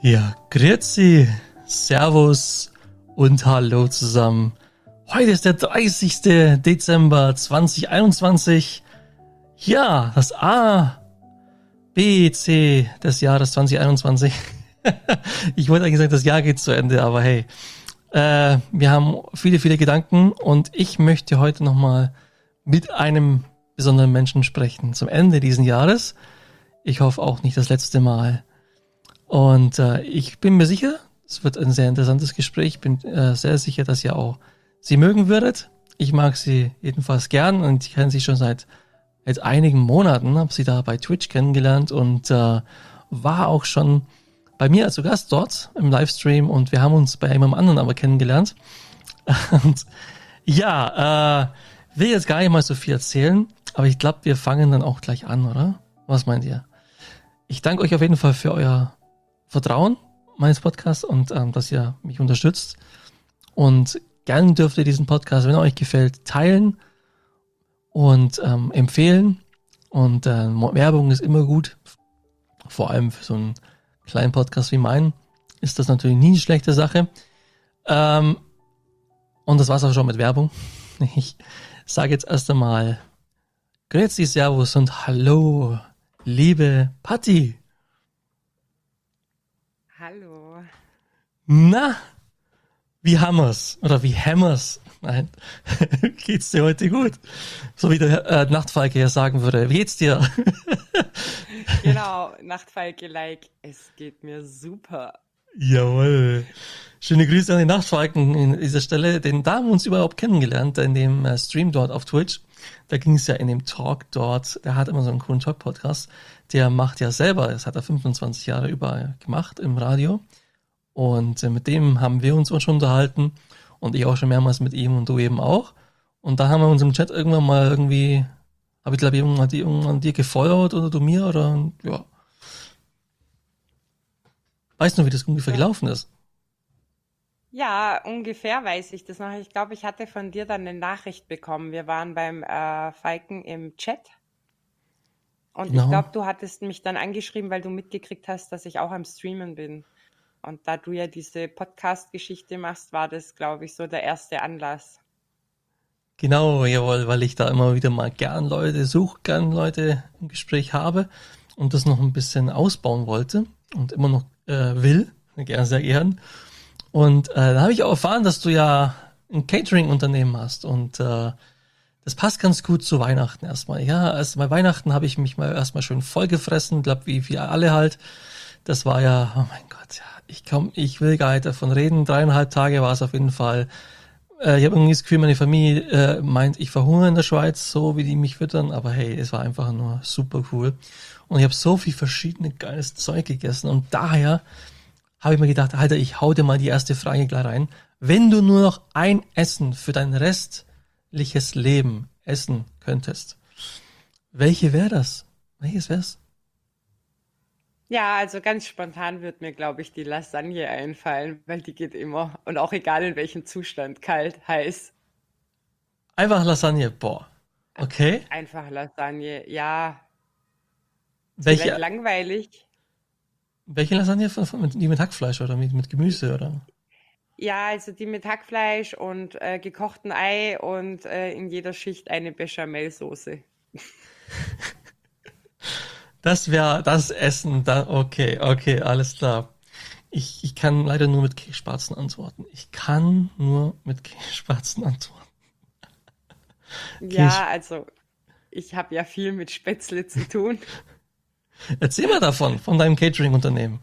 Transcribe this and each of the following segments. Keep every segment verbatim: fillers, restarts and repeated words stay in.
Ja, grüezi, servus und hallo zusammen. Heute ist der dreißigster Dezember zweitausendeinundzwanzig. Ja, das A, B, C des Jahres zweitausendeinundzwanzig. Ich wollte eigentlich sagen, das Jahr geht zu Ende, aber hey, äh, wir haben viele, viele Gedanken und ich möchte heute nochmal mit einem besonderen Menschen sprechen zum Ende dieses Jahres. Ich hoffe auch nicht das letzte Mal. Und äh, ich bin mir sicher, es wird ein sehr interessantes Gespräch. Ich bin äh, sehr sicher, dass ihr auch sie mögen würdet. Ich mag sie jedenfalls gern und ich kenne sie schon seit, seit einigen Monaten, habe sie da bei Twitch kennengelernt und äh, war auch schon bei mir als Gast dort im Livestream und wir haben uns bei jemandem anderen aber kennengelernt. Und ja, äh, will jetzt gar nicht mal so viel erzählen, aber ich glaube, wir fangen dann auch gleich an, oder? Was meint ihr? Ich danke euch auf jeden Fall für euer Vertrauen meines Podcasts und ähm, dass ihr mich unterstützt. Und gern dürft ihr diesen Podcast, wenn er euch gefällt, teilen und ähm, empfehlen. Und äh, Werbung ist immer gut. Vor allem für so einen kleinen Podcast wie meinen ist das natürlich nie eine schlechte Sache. Ähm, und das war's auch schon mit Werbung. Ich sage jetzt erst einmal Grüezi, Servus und Hallo, liebe Patti. Hallo. Na, wie hammer's? Oder wie hämmer's? Nein, geht's dir heute gut? So wie der äh, Nachtfalke ja sagen würde. Wie geht's dir? Genau, Nachtfalke-like. Es geht mir super. Jawohl. Schöne Grüße an den Nachtfalken in dieser Stelle. Den da haben wir uns überhaupt kennengelernt, in dem äh, Stream dort auf Twitch. Da ging es ja in dem Talk dort. Der hat immer so einen coolen Talk-Podcast. Der macht ja selber, das hat er fünfundzwanzig Jahre über gemacht im Radio. Und äh, mit dem haben wir uns schon unterhalten. Und ich auch schon mehrmals mit ihm und du eben auch. Und da haben wir uns im Chat irgendwann mal irgendwie, habe ich glaube ich irgendwann, irgendwann dir gefollowt oder du mir oder ja. Weißt du, wie das ungefähr Ja. gelaufen ist? Ja, ungefähr weiß ich das noch. Ich glaube, ich hatte von dir dann eine Nachricht bekommen. Wir waren beim äh, Falken im Chat. Und Genau. ich glaube, du hattest mich dann angeschrieben, weil du mitgekriegt hast, dass ich auch am Streamen bin. Und da du ja diese Podcast-Geschichte machst, war das, glaube ich, so der erste Anlass. Genau, jawohl, weil ich da immer wieder mal gern Leute suche, gern Leute im Gespräch habe und das noch ein bisschen ausbauen wollte und immer noch äh, will, gern, sehr gern. Und äh, da habe ich auch erfahren, dass du ja ein Catering-Unternehmen hast und äh, das passt ganz gut zu Weihnachten erstmal. Ja, erst bei Weihnachten habe ich mich mal erstmal schön vollgefressen, glaube wie wir alle halt. Das war ja, oh mein Gott, ja, ich komm, ich will gar nicht davon reden. Dreieinhalb Tage war es auf jeden Fall. Äh, ich habe irgendwie das Gefühl, meine Familie äh, meint, ich verhungere in der Schweiz, so wie die mich füttern. Aber hey, es war einfach nur super cool. Und ich habe so viel verschiedene geiles Zeug gegessen. Und daher habe ich mir gedacht, Alter, ich hau dir mal die erste Frage gleich rein. Wenn du nur noch ein Essen für dein restliches Leben essen könntest, welche wäre das? Welches wär's? Ja, also ganz spontan wird mir, glaube ich, die Lasagne einfallen, weil die geht immer. Und auch egal in welchem Zustand, kalt, heiß. Einfach Lasagne, boah. Okay. Einfach Lasagne, ja. Ist vielleicht Welche, langweilig. welche Lasagne? Von, von, mit, die mit Hackfleisch oder mit, mit Gemüse, oder? Ja, also die mit Hackfleisch und äh, gekochten Ei und äh, in jeder Schicht eine Bechamelsoße. Das wäre das Essen, da, okay, okay, alles klar. Ich, ich kann leider nur mit Kässpatzen antworten. Ich kann nur mit Kässpatzen antworten. Käse. Ja, also ich habe ja viel mit Spätzle zu tun. Erzähl mal davon, von deinem Catering-Unternehmen.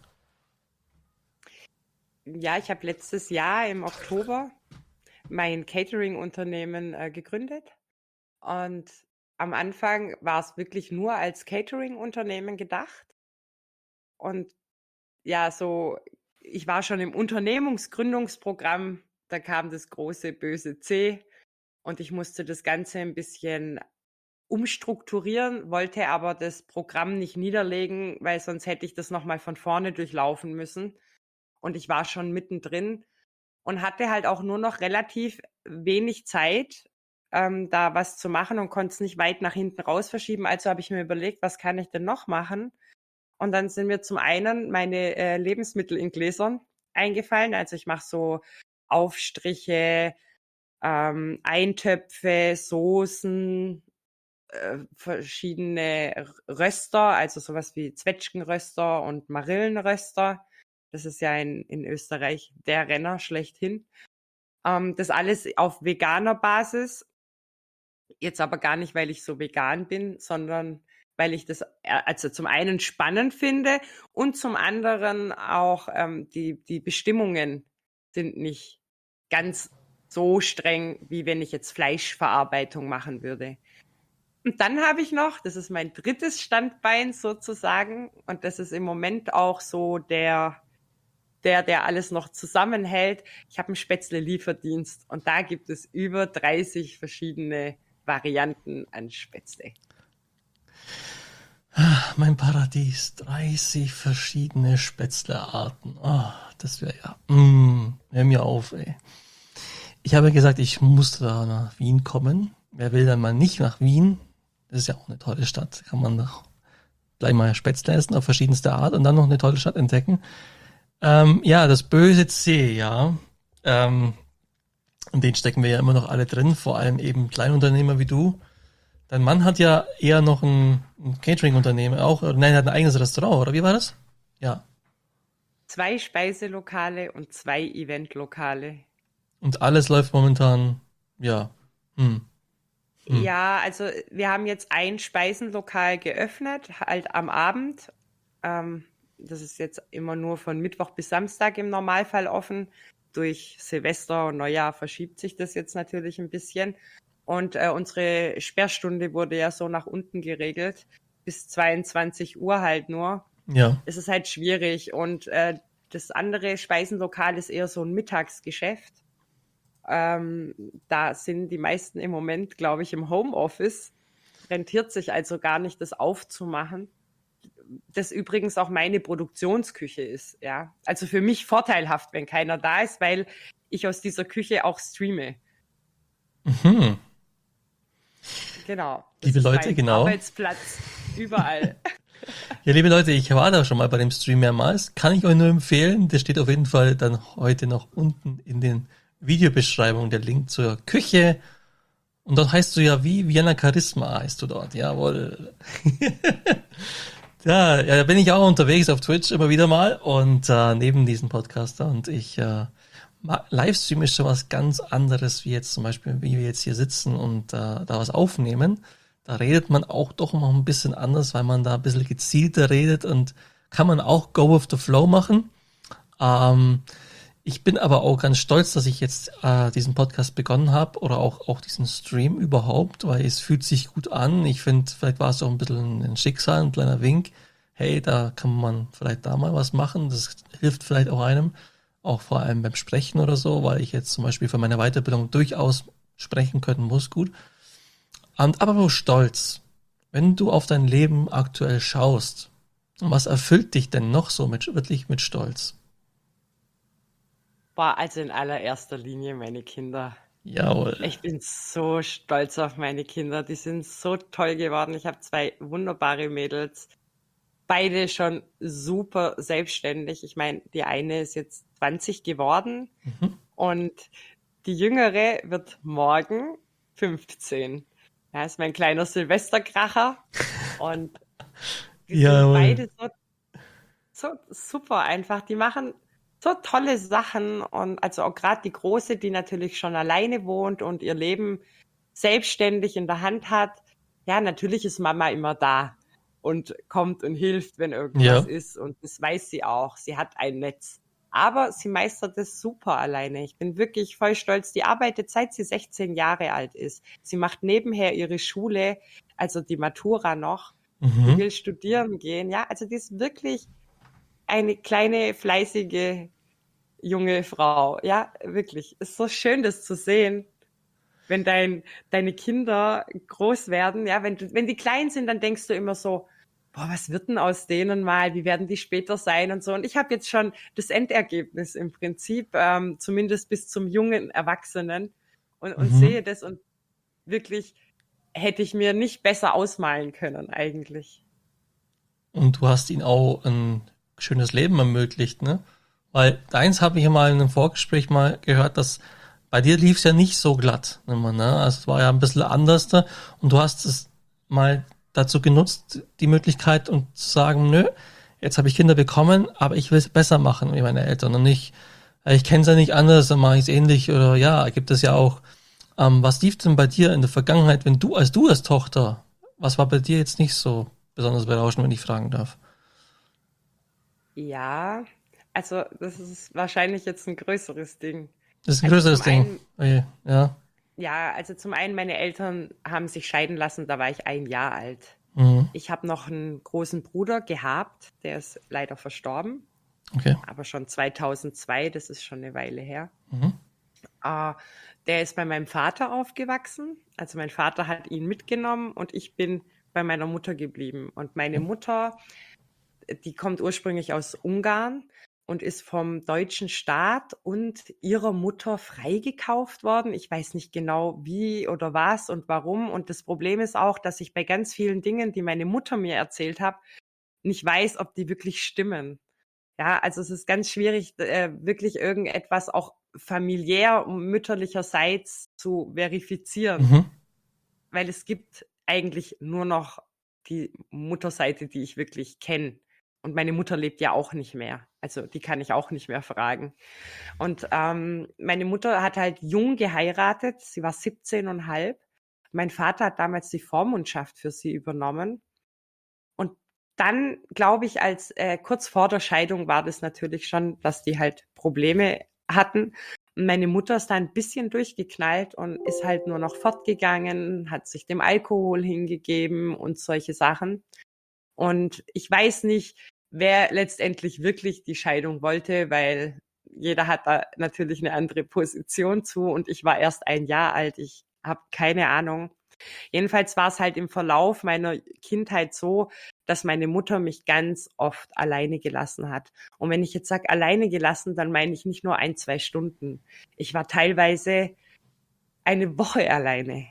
Ja, ich habe letztes Jahr im Oktober mein Catering-Unternehmen äh, gegründet. Und am Anfang war es wirklich nur als Catering-Unternehmen gedacht. Und ja, so, ich war schon im Unternehmungsgründungsprogramm, da kam das große böse C und ich musste das Ganze ein bisschen umstrukturieren, wollte aber das Programm nicht niederlegen, weil sonst hätte ich das nochmal von vorne durchlaufen müssen. Und ich war schon mittendrin und hatte halt auch nur noch relativ wenig Zeit, ähm, da was zu machen und konnte es nicht weit nach hinten raus verschieben. Also habe ich mir überlegt, was kann ich denn noch machen? Und dann sind mir zum einen meine äh, Lebensmittel in Gläsern eingefallen. Also ich mache so Aufstriche, ähm, Eintöpfe, Soßen, äh, verschiedene Röster, also sowas wie Zwetschgenröster und Marillenröster. Das ist ja in, in Österreich der Renner schlechthin. Ähm, das alles auf veganer Basis. Jetzt aber gar nicht, weil ich so vegan bin, sondern weil ich das äh, also zum einen spannend finde und zum anderen auch ähm, die, die Bestimmungen sind nicht ganz so streng, wie wenn ich jetzt Fleischverarbeitung machen würde. Und dann habe ich noch, das ist mein drittes Standbein sozusagen, und das ist im Moment auch so der, der, der alles noch zusammenhält. Ich habe einen Spätzle-Lieferdienst und da gibt es über dreißig verschiedene Varianten an Spätzle. Mein Paradies, dreißig verschiedene Spätzlearten. Ah, das wäre ja, mm, hör mir auf, ey. Ich habe gesagt, ich musste da nach Wien kommen. Wer will dann mal nicht nach Wien? Das ist ja auch eine tolle Stadt. Kann man doch gleich mal Spätzle essen auf verschiedenste Art und dann noch eine tolle Stadt entdecken. Ähm, ja, das böse C, ja. Ähm, in den stecken wir ja immer noch alle drin, vor allem eben Kleinunternehmer wie du. Dein Mann hat ja eher noch ein, ein Catering-Unternehmen auch, oder nein, er hat ein eigenes Restaurant, oder wie war das? Ja. Zwei Speiselokale und zwei Eventlokale. Und alles läuft momentan, ja. Hm. Hm. Ja, also wir haben jetzt ein Speisenlokal geöffnet, halt am Abend. Ähm, das ist jetzt immer nur von Mittwoch bis Samstag im Normalfall offen. Durch Silvester und Neujahr verschiebt sich das jetzt natürlich ein bisschen. Und äh, unsere Sperrstunde wurde ja so nach unten geregelt, bis zweiundzwanzig Uhr halt nur. Ja. Es ist halt schwierig. Und äh, das andere Speisenlokal ist eher so ein Mittagsgeschäft. Ähm, da sind die meisten im Moment, glaube ich, im Homeoffice. Rentiert sich also gar nicht, das aufzumachen. Das übrigens auch meine Produktionsküche ist, ja. Also für mich vorteilhaft, wenn keiner da ist, weil ich aus dieser Küche auch streame. Mhm. Genau. Das Liebe ist Leute, mein genau. Arbeitsplatz überall. Ja, liebe Leute, ich war da schon mal bei dem Stream mehrmals. Kann ich euch nur empfehlen. Das steht auf jeden Fall dann heute noch unten in den Videobeschreibungen, der Link zur Küche. Und dort heißt du ja wie Vienna Charisma heißt du dort. Jawohl. ja, ja, da bin ich auch unterwegs auf Twitch immer wieder mal und äh, neben diesem Podcaster und ich äh, Livestream ist schon was ganz anderes, wie jetzt zum Beispiel, wie wir jetzt hier sitzen und äh, da was aufnehmen. Da redet man auch doch noch ein bisschen anders, weil man da ein bisschen gezielter redet und kann man auch Go with the Flow machen. Ähm, ich bin aber auch ganz stolz, dass ich jetzt äh, diesen Podcast begonnen habe oder auch, auch diesen Stream überhaupt, weil es fühlt sich gut an. Ich finde, vielleicht war es auch ein bisschen ein Schicksal, ein kleiner Wink. Hey, da kann man vielleicht da mal was machen. Das hilft vielleicht auch einem, auch vor allem beim Sprechen oder so, weil ich jetzt zum Beispiel für meine Weiterbildung durchaus sprechen können muss, gut. Und aber nur stolz, wenn du auf dein Leben aktuell schaust, was erfüllt dich denn noch so mit, wirklich mit Stolz? Boah, also in allererster Linie meine Kinder. Jawohl. Ich bin so stolz auf meine Kinder. Die sind so toll geworden. Ich habe zwei wunderbare Mädels. Beide schon super selbstständig. Ich meine, die eine ist jetzt zwanzig geworden Mhm. und die jüngere wird morgen fünfzehn. Ja, ist mein kleiner Silvesterkracher und die sind Jawohl. beide so, so super einfach. Die machen so tolle Sachen und also auch gerade die Große, die natürlich schon alleine wohnt und ihr Leben selbstständig in der Hand hat. Ja, natürlich ist Mama immer da und kommt und hilft, wenn irgendwas Ja. ist und das weiß sie auch. Sie hat ein Netz. Aber sie meistert es super alleine. Ich bin wirklich voll stolz. Die arbeitet, seit sie sechzehn Jahre alt ist. Sie macht nebenher ihre Schule, also die Matura noch. Die Mhm. will studieren gehen. Ja, also die ist wirklich eine kleine, fleißige junge Frau. Ja, wirklich. Ist so schön, das zu sehen, wenn dein, deine Kinder groß werden. Ja, wenn, du, wenn die klein sind, dann denkst du immer so, boah, was wird denn aus denen mal? Wie werden die später sein und so? Und ich habe jetzt schon das Endergebnis im Prinzip, ähm, zumindest bis zum jungen Erwachsenen und, und Mhm. sehe das und wirklich hätte ich mir nicht besser ausmalen können eigentlich. und du hast ihnen auch ein schönes Leben ermöglicht, ne? Weil deins habe ich ja mal in einem Vorgespräch mal gehört, dass bei dir lief es ja nicht so glatt, immer, ne? Also es war ja ein bisschen anders da und du hast es mal dazu genutzt, die Möglichkeit und zu sagen, nö, jetzt habe ich Kinder bekommen, aber ich will es besser machen wie meine Eltern und nicht, äh, ich kenne es ja nicht anders, dann mache ich es ähnlich oder ja, gibt es ja auch. Ähm, was lief denn bei dir in der Vergangenheit, wenn du als du als Tochter, was war bei dir jetzt nicht so besonders berauschend, wenn ich fragen darf? Ja, also das ist wahrscheinlich jetzt ein größeres Ding. Das ist ein Also zum größeres Ding. einen, Okay, ja. ja, also zum einen, meine Eltern haben sich scheiden lassen, da war ich ein Jahr alt. Mhm. Ich habe noch einen großen Bruder gehabt, der ist leider verstorben, Okay. aber schon zweitausendzwei, das ist schon eine Weile her. Mhm. Äh, Der ist bei meinem Vater aufgewachsen. Also mein Vater hat ihn mitgenommen und ich bin bei meiner Mutter geblieben. Und meine Okay. Mutter, die kommt ursprünglich aus Ungarn und ist vom deutschen Staat und ihrer Mutter freigekauft worden. Ich weiß nicht genau wie oder was und warum. Und das Problem ist auch, dass ich bei ganz vielen Dingen, die meine Mutter mir erzählt hat, nicht weiß, ob die wirklich stimmen. Ja, also es ist ganz schwierig, äh, wirklich irgendetwas auch familiär mütterlicherseits zu verifizieren, Mhm. weil es gibt eigentlich nur noch die Mutterseite, die ich wirklich kenne. Und meine Mutter lebt ja auch nicht mehr. Also die kann ich auch nicht mehr fragen. Und ähm, meine Mutter hat halt jung geheiratet. Sie war siebzehn und halb. Mein Vater hat damals die Vormundschaft für sie übernommen. Und dann, glaube ich, als äh, kurz vor der Scheidung war das natürlich schon, dass die halt Probleme hatten. Und meine Mutter ist da ein bisschen durchgeknallt und ist halt nur noch fortgegangen, hat sich dem Alkohol hingegeben und solche Sachen. Und ich weiß nicht, wer letztendlich wirklich die Scheidung wollte, weil jeder hat da natürlich eine andere Position zu und ich war erst ein Jahr alt. Ich habe keine Ahnung. Jedenfalls war es halt im Verlauf meiner Kindheit so, dass meine Mutter mich ganz oft alleine gelassen hat. Und wenn ich jetzt sage alleine gelassen, dann meine ich nicht nur ein, zwei Stunden. Ich war teilweise eine Woche alleine.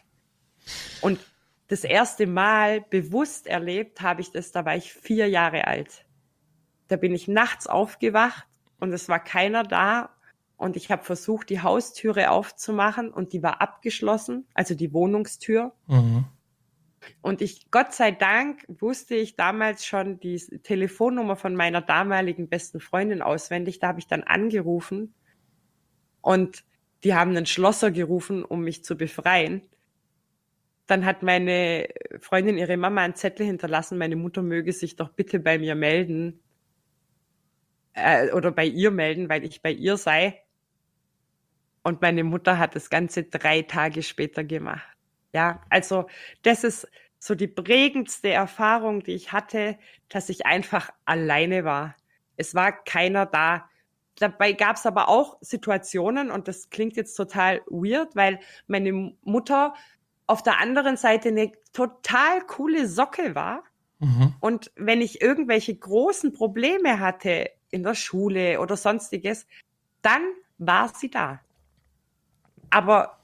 Und das erste Mal bewusst erlebt habe ich das, da war ich vier Jahre alt. Da bin ich nachts aufgewacht und es war keiner da. Und ich habe versucht, die Haustüre aufzumachen und die war abgeschlossen, also die Wohnungstür. Mhm. Und ich, Gott sei Dank, wusste ich damals schon die Telefonnummer von meiner damaligen besten Freundin auswendig. Da habe ich dann angerufen und die haben einen Schlosser gerufen, um mich zu befreien. Dann hat meine Freundin ihre Mama einen Zettel hinterlassen, meine Mutter möge sich doch bitte bei mir melden äh, oder bei ihr melden, weil ich bei ihr sei. Und meine Mutter hat das Ganze drei Tage später gemacht. Ja, also das ist so die prägendste Erfahrung, die ich hatte, dass ich einfach alleine war. Es war keiner da. Dabei gab es aber auch Situationen, und das klingt jetzt total weird, weil meine Mutter auf der anderen Seite eine total coole Socke war. Mhm. Und wenn ich irgendwelche großen Probleme hatte in der Schule oder sonstiges, dann war sie da. Aber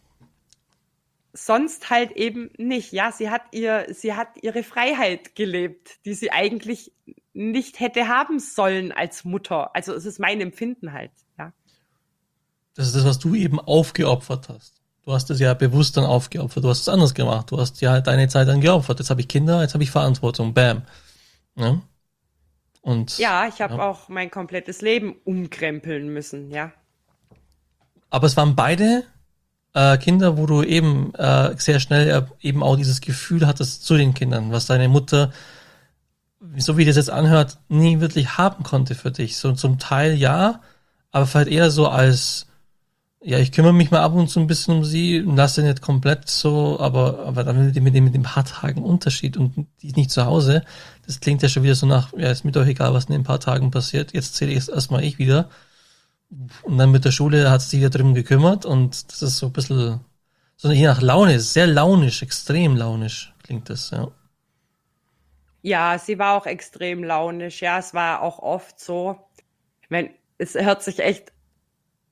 sonst halt eben nicht. Ja, sie hat ihr, sie hat ihre Freiheit gelebt, die sie eigentlich nicht hätte haben sollen als Mutter. Also es ist mein Empfinden halt, ja. Das ist das, was du eben aufgeopfert hast. Du hast es ja bewusst dann aufgeopfert. Du hast es anders gemacht. Du hast ja deine Zeit dann geopfert. Jetzt habe ich Kinder, jetzt habe ich Verantwortung. Bam. Ja? Und Ja, ich habe ja. auch mein komplettes Leben umkrempeln müssen, ja. Aber es waren beide äh, Kinder, wo du eben äh, sehr schnell äh, eben auch dieses Gefühl hattest zu den Kindern, was deine Mutter, so wie das jetzt anhört, nie wirklich haben konnte für dich. So zum Teil ja, aber vielleicht eher so als, ja, ich kümmere mich mal ab und zu ein bisschen um sie und lasse sie nicht komplett so, aber, aber dann mit dem, mit dem, mit dem paar Tagen Unterschied und die ist nicht zu Hause. Das klingt ja schon wieder so nach, ja, ist mir doch egal, was in den paar Tagen passiert. Jetzt zähle ich es erstmal ich wieder. Und dann mit der Schule hat sie sich wieder drum gekümmert und das ist so ein bisschen, so je nach Laune, sehr launisch, extrem launisch klingt das, ja. Ja, sie war auch extrem launisch. Ja, es war auch oft so. Ich meine, es hört sich echt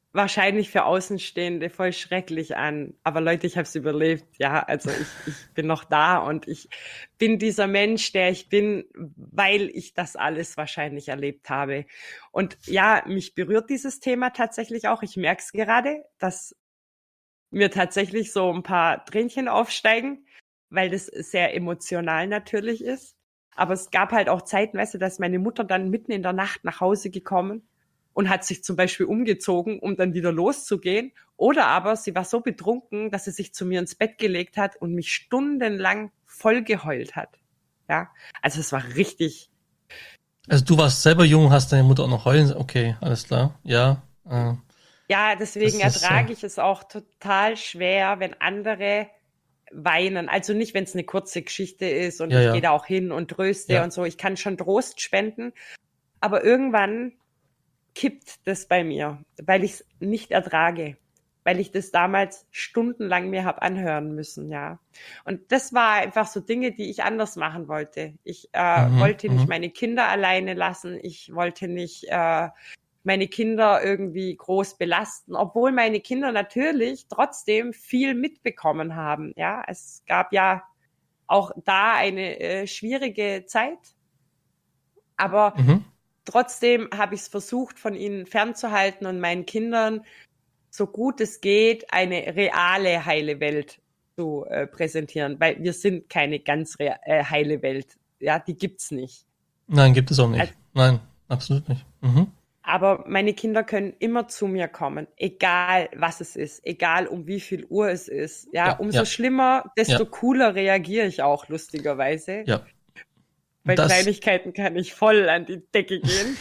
wahrscheinlich für Außenstehende voll schrecklich an. Aber Leute, ich habe es überlebt. Ja, also ich, ich bin noch da und ich bin dieser Mensch, der ich bin, weil ich das alles wahrscheinlich erlebt habe. Und ja, mich berührt dieses Thema tatsächlich auch. Ich merke es gerade, dass mir tatsächlich so ein paar Tränchen aufsteigen, weil das sehr emotional natürlich ist. Aber es gab halt auch zeitenweise, dass meine Mutter dann mitten in der Nacht nach Hause gekommen und hat sich zum Beispiel umgezogen, um dann wieder loszugehen. Oder aber sie war so betrunken, dass sie sich zu mir ins Bett gelegt hat und mich stundenlang voll geheult hat. Ja, also es war richtig. Also du warst selber jung, hast deine Mutter auch noch heulen. Okay, alles klar. Ja. Äh, Ja, deswegen das ist, äh, ertrage ich es auch total schwer, wenn andere weinen. Also nicht, wenn es eine kurze Geschichte ist und ja, ich gehe ja, da auch hin und tröste ja. und so. Ich kann schon Trost spenden, aber irgendwann kippt das bei mir, weil ich es nicht ertrage, weil ich das damals stundenlang mir habe anhören müssen, ja. Und das war einfach so Dinge, die ich anders machen wollte. Ich äh, Mhm, wollte nicht mhm. meine Kinder alleine lassen. Ich wollte nicht äh, meine Kinder irgendwie groß belasten, obwohl meine Kinder natürlich trotzdem viel mitbekommen haben. Ja, es gab ja auch da eine äh, schwierige Zeit, aber Mhm. trotzdem habe ich es versucht, von ihnen fernzuhalten und meinen Kindern so gut es geht eine reale heile Welt zu äh, präsentieren, weil wir sind keine ganz rea- äh, heile Welt. Ja, die gibt's nicht. Nein, gibt es auch Also, nicht. Nein, absolut nicht. Mhm. aber meine Kinder können immer zu mir kommen, egal was es ist, egal um wie viel Uhr es ist. Ja, Ja, umso ja, schlimmer, desto ja, cooler reagiere ich auch, lustigerweise. ja. Bei Das, Kleinigkeiten kann ich voll an die Decke gehen.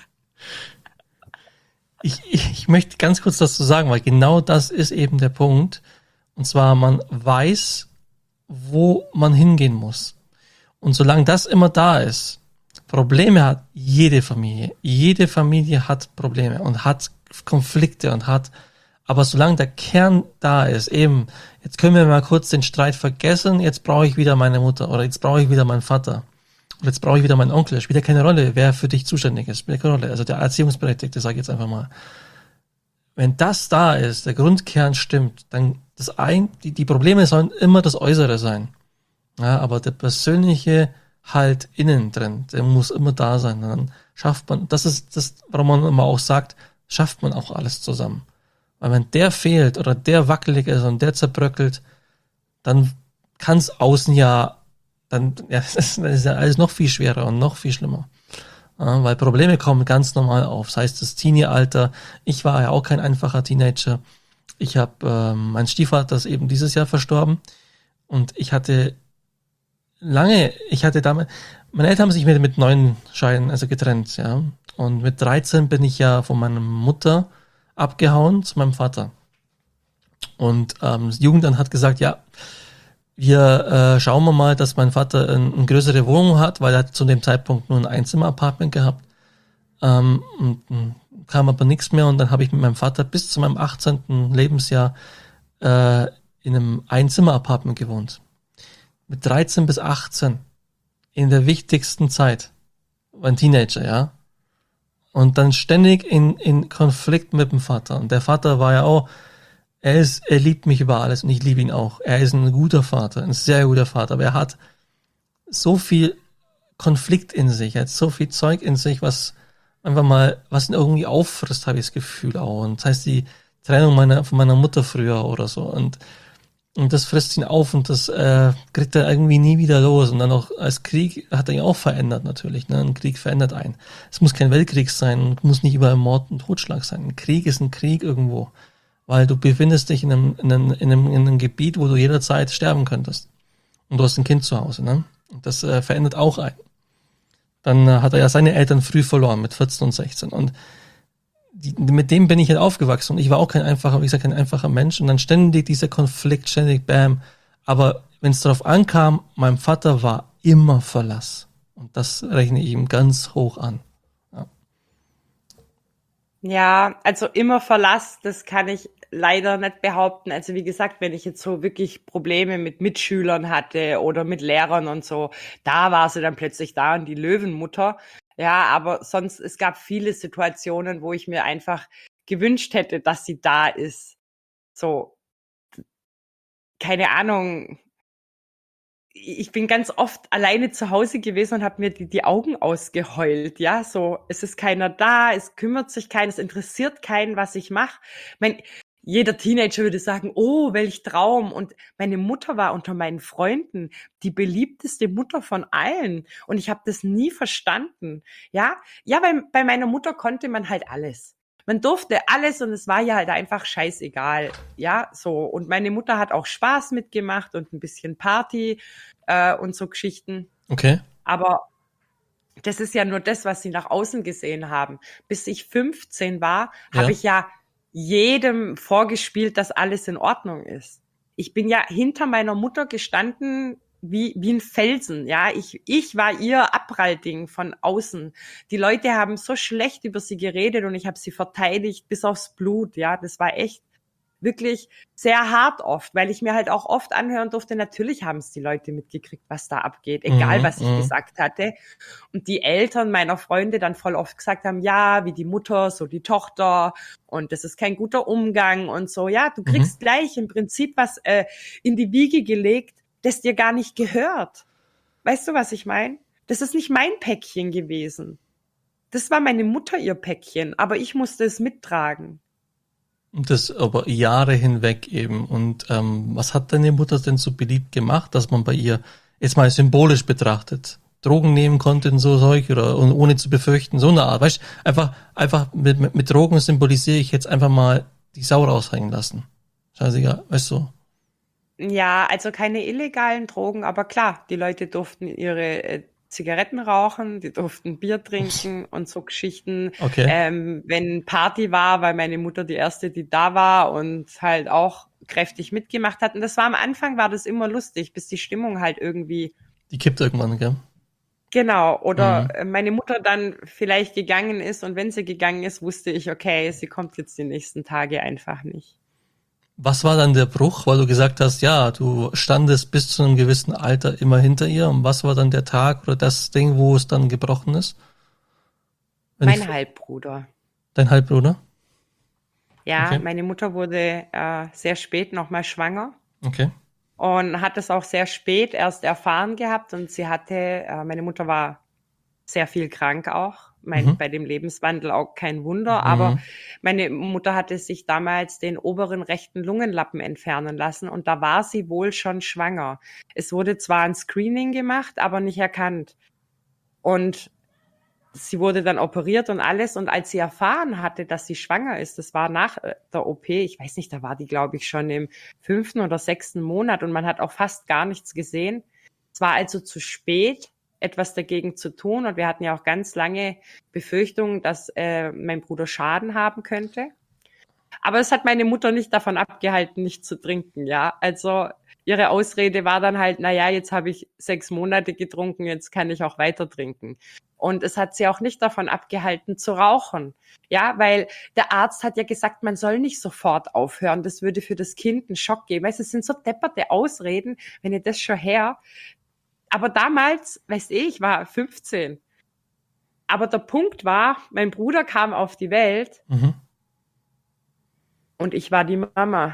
ich, ich, ich möchte ganz kurz dazu sagen, weil genau das ist eben der Punkt. Und zwar, man weiß, wo man hingehen muss. Und solange das immer da ist, Probleme hat jede Familie. Jede Familie hat Probleme und hat Konflikte und hat, aber solange der Kern da ist, eben, jetzt können wir mal kurz den Streit vergessen, jetzt brauche ich wieder meine Mutter oder jetzt brauche ich wieder meinen Vater. Und jetzt brauche ich wieder meinen Onkel. Es spielt ja keine Rolle, wer für dich zuständig ist. Spielt keine Rolle. Also der Erziehungsberechtigte, sage ich jetzt einfach mal. Wenn das da ist, der Grundkern stimmt, dann das ein, die, die Probleme sollen immer das Äußere sein. Ja, aber der persönliche Halt innen drin, der muss immer da sein. Dann schafft man, das ist das, warum man immer auch sagt, schafft man auch alles zusammen. Weil wenn der fehlt oder der wackelig ist und der zerbröckelt, dann kann es außen ja, dann ja, das ist, das ist ja alles noch viel schwerer und noch viel schlimmer. Ja, weil Probleme kommen ganz normal auf. Das heißt, das Teenie-Alter, ich war ja auch kein einfacher Teenager. Ich habe, ähm, mein Stiefvater ist eben dieses Jahr verstorben und ich hatte lange, ich hatte damals, meine Eltern haben sich mit, mit neun Scheiden, also getrennt, ja. Und mit dreizehn bin ich ja von meiner Mutter abgehauen zu meinem Vater. Und ähm, das Jugendamt hat gesagt, ja, wir äh, schauen wir mal, dass mein Vater ein, eine größere Wohnung hat, weil er hat zu dem Zeitpunkt nur ein Einzimmer-Apartment gehabt. Ähm, und, und kam aber nichts mehr und dann habe ich mit meinem Vater bis zu meinem achtzehnten Lebensjahr äh, in einem Einzimmer-Apartment gewohnt. Mit dreizehn bis achtzehn in der wichtigsten Zeit. War ein Teenager, ja. Und dann ständig in, in Konflikt mit dem Vater. Und der Vater war ja auch, er ist, er liebt mich über alles und ich liebe ihn auch. Er ist ein guter Vater, ein sehr guter Vater, aber er hat so viel Konflikt in sich, er hat so viel Zeug in sich, was einfach mal, was ihn irgendwie auffrisst, habe ich das Gefühl auch. Und das heißt, die Trennung meiner, von meiner Mutter früher oder so. Und Und das frisst ihn auf und das äh, kriegt er irgendwie nie wieder los. Und dann auch als Krieg hat er ihn auch verändert natürlich. Ne? Ein Krieg verändert einen. Es muss kein Weltkrieg sein, muss nicht überall Mord und Totschlag sein. Ein Krieg ist ein Krieg irgendwo. Weil du befindest dich in einem, in einem, in einem, in einem Gebiet, wo du jederzeit sterben könntest. Und du hast ein Kind zu Hause. Ne? Und das äh, verändert auch einen. Dann äh, hat er ja seine Eltern früh verloren mit vierzehn und sechzehn. Und die, mit dem bin ich halt aufgewachsen und ich war auch kein einfacher, wie gesagt, kein einfacher Mensch und dann ständig dieser Konflikt, ständig bam. Aber wenn es darauf ankam, mein Vater war immer Verlass und das rechne ich ihm ganz hoch an. Ja. Ja, also immer Verlass, das kann ich leider nicht behaupten. Also wie gesagt, wenn ich jetzt so wirklich Probleme mit Mitschülern hatte oder mit Lehrern und so, da war sie dann plötzlich da und die Löwenmutter. Ja, aber sonst, es gab viele Situationen, wo ich mir einfach gewünscht hätte, dass sie da ist. So, keine Ahnung. Ich bin ganz oft alleine zu Hause gewesen und habe mir die, die Augen ausgeheult. Ja, so, es ist keiner da, es kümmert sich keiner, es interessiert keinen, was ich mache. Mein, jeder Teenager würde sagen, oh, welch Traum. Und meine Mutter war unter meinen Freunden die beliebteste Mutter von allen. Und ich habe das nie verstanden. Ja, ja, bei, bei meiner Mutter konnte man halt alles. Man durfte alles und es war ja halt einfach scheißegal. Ja, so. Und meine Mutter hat auch Spaß mitgemacht und ein bisschen Party äh, und so Geschichten. Okay. Aber das ist ja nur das, was sie nach außen gesehen haben. Bis ich fünfzehn war, Ja. habe ich ja jedem vorgespielt, dass alles in Ordnung ist. Ich bin ja hinter meiner Mutter gestanden wie wie ein Felsen, ja. Ich ich war ihr Abprallding von außen. Die Leute haben so schlecht über sie geredet und ich habe sie verteidigt bis aufs Blut, ja. Das war echt wirklich sehr hart oft, weil ich mir halt auch oft anhören durfte, natürlich haben es die Leute mitgekriegt, was da abgeht, egal Mhm, was ich mhm. gesagt hatte. Und die Eltern meiner Freunde dann voll oft gesagt haben, ja, wie die Mutter, so die Tochter und das ist kein guter Umgang und so. Ja, du kriegst gleich im Prinzip was äh, in die Wiege gelegt, das dir gar nicht gehört. Weißt du, was ich meine? Das ist nicht mein Päckchen gewesen. Das war meine Mutter ihr Päckchen, aber ich musste es mittragen. Und das aber Jahre hinweg eben. Und ähm, was hat deine Mutter denn so beliebt gemacht, dass man bei ihr jetzt mal symbolisch betrachtet Drogen nehmen konnte und so Zeug oder und ohne zu befürchten, so eine Art, weißt du, einfach, einfach mit, mit, mit Drogen symbolisiere ich jetzt einfach mal die Sau raushängen lassen. Scheißegal, weißt du? Ja, also keine illegalen Drogen, aber klar, die Leute durften ihre äh, Zigaretten rauchen, die durften Bier trinken und so Geschichten. Okay. Ähm, wenn Party war, weil meine Mutter die erste, die da war und halt auch kräftig mitgemacht hat. Und das war am Anfang, war das immer lustig, bis die Stimmung halt irgendwie, Die kippt irgendwann, gell? genau, oder Mhm. äh, meine Mutter dann vielleicht gegangen ist und wenn sie gegangen ist, wusste ich, okay, sie kommt jetzt die nächsten Tage einfach nicht. Was war dann der Bruch, weil du gesagt hast, ja, du standest bis zu einem gewissen Alter immer hinter ihr und was war dann der Tag oder das Ding, wo es dann gebrochen ist? Wenn Mein ich, Halbbruder. dein Halbbruder? Ja, Okay. meine Mutter wurde äh, sehr spät nochmal schwanger Okay. und hat es auch sehr spät erst erfahren gehabt und sie hatte, äh, meine Mutter war sehr viel krank auch, mein, Mhm. bei dem Lebenswandel auch kein Wunder, aber Mhm. meine Mutter hatte sich damals den oberen rechten Lungenlappen entfernen lassen und da war sie wohl schon schwanger. Es wurde zwar ein Screening gemacht, aber nicht erkannt. Und sie wurde dann operiert und alles. Und als sie erfahren hatte, dass sie schwanger ist, das war nach der O P, ich weiß nicht, da war die, glaube ich, schon im fünften oder sechsten Monat und man hat auch fast gar nichts gesehen. Es war also zu spät, etwas dagegen zu tun. Und wir hatten ja auch ganz lange Befürchtungen, dass äh, mein Bruder Schaden haben könnte. Aber es hat meine Mutter nicht davon abgehalten, nicht zu trinken, ja. Also ihre Ausrede war dann halt, na ja, jetzt habe ich sechs Monate getrunken, jetzt kann ich auch weiter trinken. Und es hat sie auch nicht davon abgehalten zu rauchen. Ja, weil der Arzt hat ja gesagt, man soll nicht sofort aufhören. Das würde für das Kind einen Schock geben. Weißt du, es sind so depperte Ausreden, wenn ihr das schon her. Aber damals, weißt du, ich war fünfzehn. Aber der Punkt war, mein Bruder kam auf die Welt Mhm. und ich war die Mama.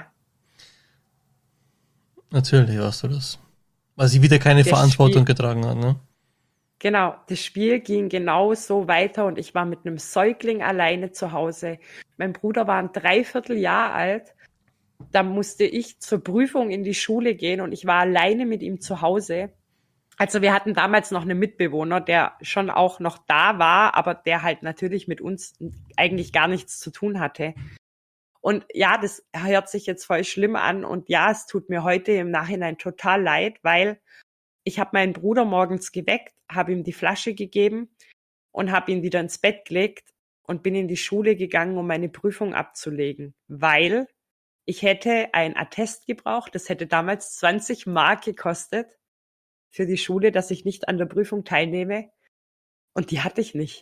Natürlich warst du das. Weil sie wieder keine Das Verantwortung Spiel, getragen hat, ne? genau, das Spiel ging genau so weiter und ich war mit einem Säugling alleine zu Hause. Mein Bruder war ein Dreivierteljahr alt. Da musste ich zur Prüfung in die Schule gehen und ich war alleine mit ihm zu Hause. Also wir hatten damals noch einen Mitbewohner, der schon auch noch da war, aber der halt natürlich mit uns eigentlich gar nichts zu tun hatte. Und ja, das hört sich jetzt voll schlimm an und ja, es tut mir heute im Nachhinein total leid, weil ich habe meinen Bruder morgens geweckt, habe ihm die Flasche gegeben und habe ihn wieder ins Bett gelegt und bin in die Schule gegangen, um meine Prüfung abzulegen, weil ich hätte ein Attest gebraucht, das hätte damals zwanzig Mark gekostet für die Schule, dass ich nicht an der Prüfung teilnehme und die hatte ich nicht.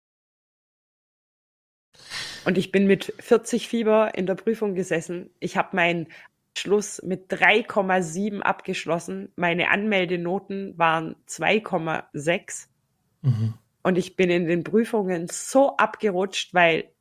Und ich bin mit vierzig Fieber in der Prüfung gesessen. Ich habe meinen Abschluss mit drei Komma sieben abgeschlossen. Meine Anmeldenoten waren zwei Komma sechs. Mhm. Und ich bin in den Prüfungen so abgerutscht, weil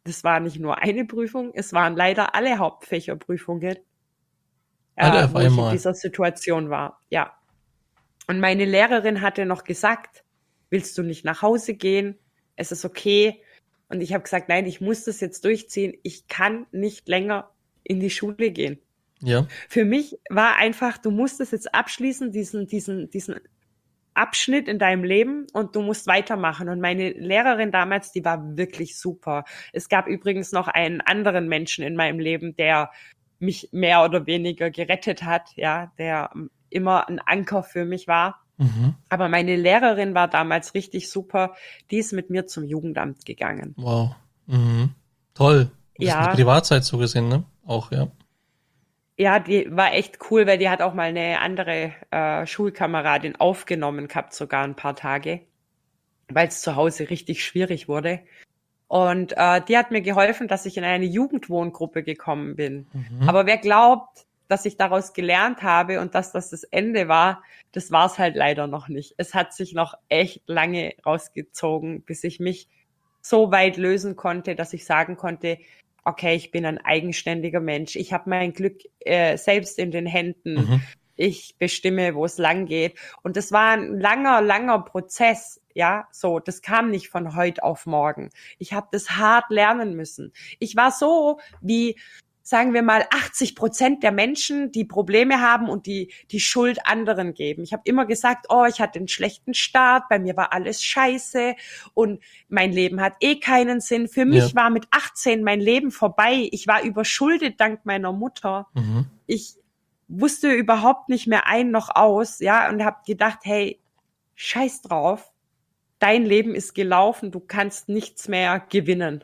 das war nicht nur eine Prüfung, es waren leider alle Hauptfächerprüfungen, Alle äh, auf wo ich in einmal. dieser Situation war. Ja. Und meine Lehrerin hatte noch gesagt, willst du nicht nach Hause gehen? Es ist okay. Und ich habe gesagt, nein, ich muss das jetzt durchziehen. Ich kann nicht länger in die Schule gehen. Ja. Für mich war einfach, du musst es jetzt abschließen, diesen, diesen, diesen Abschnitt in deinem Leben, und du musst weitermachen. Und meine Lehrerin damals, die war wirklich super. Es gab übrigens noch einen anderen Menschen in meinem Leben, der mich mehr oder weniger gerettet hat, ja, der immer ein Anker für mich war. Mhm. Aber meine Lehrerin war damals richtig super. Die ist mit mir zum Jugendamt gegangen. Wow. Mhm. Toll. Das ist eine Ja, Privatzeit so gesehen, ne? Auch, ja. ja, die war echt cool, weil die hat auch mal eine andere äh, Schulkameradin aufgenommen gehabt, sogar ein paar Tage, weil es zu Hause richtig schwierig wurde. Und äh, die hat mir geholfen, dass ich in eine Jugendwohngruppe gekommen bin. Mhm. Aber wer glaubt, dass ich daraus gelernt habe und dass das das Ende war, das war es halt leider noch nicht. Es hat sich noch echt lange rausgezogen, bis ich mich so weit lösen konnte, dass ich sagen konnte, okay, ich bin ein eigenständiger Mensch. Ich habe mein Glück äh, selbst in den Händen. Mhm. Ich bestimme, wo es lang geht. Und das war ein langer, langer Prozess. Ja, so, das kam nicht von heute auf morgen. Ich habe das hart lernen müssen. Ich war so wie, sagen wir mal, achtzig Prozent der Menschen, die Probleme haben und die die Schuld anderen geben. Ich habe immer gesagt, oh, ich hatte einen schlechten Start, bei mir war alles scheiße und mein Leben hat eh keinen Sinn. Für mich Ja. war mit achtzehn mein Leben vorbei. Ich war überschuldet dank meiner Mutter. Mhm. Ich wusste überhaupt nicht mehr ein noch aus, ja, und habe gedacht, hey, scheiß drauf. Dein Leben ist gelaufen, du kannst nichts mehr gewinnen.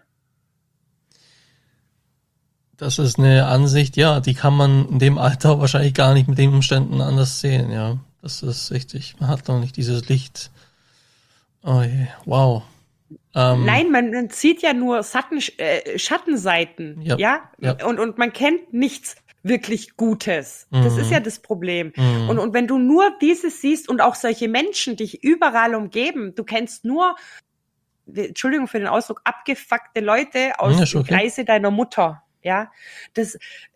Das ist eine Ansicht, ja, die kann man in dem Alter wahrscheinlich gar nicht mit den Umständen anders sehen, ja. Das ist richtig. Man hat noch nicht dieses Licht. Oh je, wow. Ähm, Nein, man, man sieht ja nur Satten, äh, Schattenseiten, ja, ja, ja. und, und man kennt nichts wirklich Gutes. Mhm. Das ist ja das Problem. Mhm. Und, und wenn du nur dieses siehst und auch solche Menschen dich überall umgeben, du kennst nur, Entschuldigung für den Ausdruck, abgefuckte Leute aus Ja, dem okay. Kreise deiner Mutter, ja, das,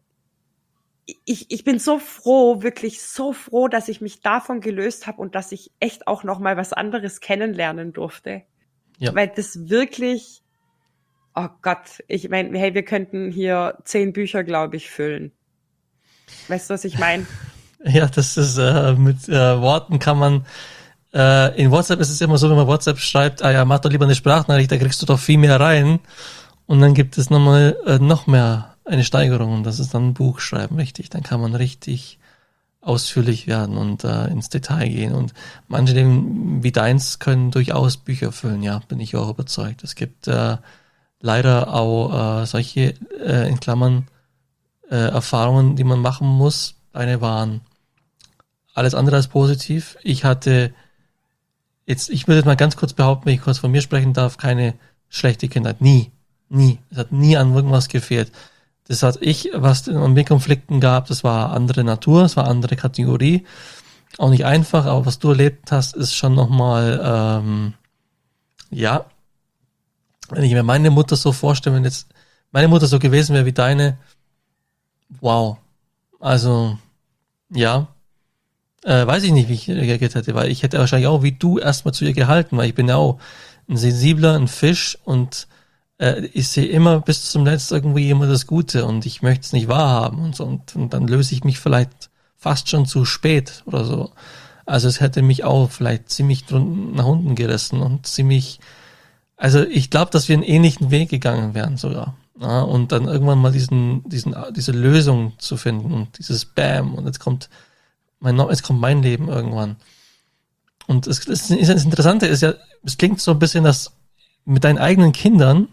ich, ich bin so froh, wirklich so froh, dass ich mich davon gelöst habe und dass ich echt auch noch mal was anderes kennenlernen durfte. Ja. Weil das wirklich, oh Gott, ich meine, hey, wir könnten hier zehn Bücher, glaube ich, füllen. Weißt du, was ich meine? Ja, das ist äh, mit äh, Worten kann man äh, in WhatsApp ist es immer so, wenn man WhatsApp schreibt, ah ja, mach doch lieber eine Sprachnachricht, da kriegst du doch viel mehr rein. Und dann gibt es nochmal äh, noch mehr eine Steigerung und das ist dann ein Buch schreiben, richtig. Dann kann man richtig ausführlich werden und äh, ins Detail gehen. Und manche Leben wie deins können durchaus Bücher füllen, ja, bin ich auch überzeugt. Es gibt äh, leider auch äh, solche, äh, in Klammern, äh, Erfahrungen, die man machen muss. Eine waren alles andere als positiv. Ich hatte jetzt, ich würde jetzt mal ganz kurz behaupten, wenn ich kurz von mir sprechen darf, keine schlechte Kindheit. Nie. Nie. Es hat nie an irgendwas gefehlt. Das hat ich, was an mir Konflikten gab, das war andere Natur, das war andere Kategorie. Auch nicht einfach, aber was du erlebt hast, ist schon nochmal, ähm, ja, wenn ich mir meine Mutter so vorstelle, wenn jetzt meine Mutter so gewesen wäre wie deine, wow. Also, ja, äh, weiß ich nicht, wie ich reagiert hätte, weil ich hätte wahrscheinlich auch wie du erstmal zu ihr gehalten, weil ich bin ja auch ein sensibler, ein Fisch und äh, ich sehe immer bis zum Letzten irgendwie immer das Gute und ich möchte es nicht wahrhaben und so und, und dann löse ich mich vielleicht fast schon zu spät oder so. Also es hätte mich auch vielleicht ziemlich nach unten gerissen und ziemlich, also ich glaube, dass wir einen ähnlichen Weg gegangen wären sogar. Ja, und dann irgendwann mal diesen, diesen, diese Lösung zu finden und dieses Bam und jetzt kommt mein, jetzt kommt mein Leben irgendwann. Und es, es, das Interessante ist ja, es klingt so ein bisschen, dass mit deinen eigenen Kindern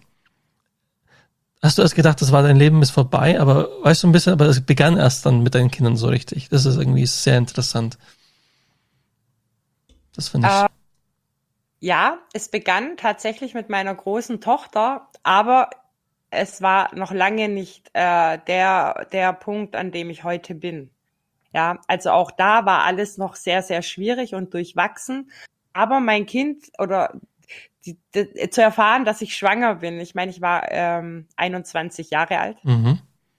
hast du erst gedacht, das war dein Leben ist vorbei, aber weißt du ein bisschen, aber es begann erst dann mit deinen Kindern so richtig. Das ist irgendwie sehr interessant. Das finde ich. Äh, ja, es begann tatsächlich mit meiner großen Tochter, aber es war noch lange nicht äh, der, der Punkt, an dem ich heute bin. Ja, also auch da war alles noch sehr, sehr schwierig und durchwachsen. Aber mein Kind oder die, die, zu erfahren, dass ich schwanger bin. Ich meine, ich war ähm, einundzwanzig Jahre alt. Mhm.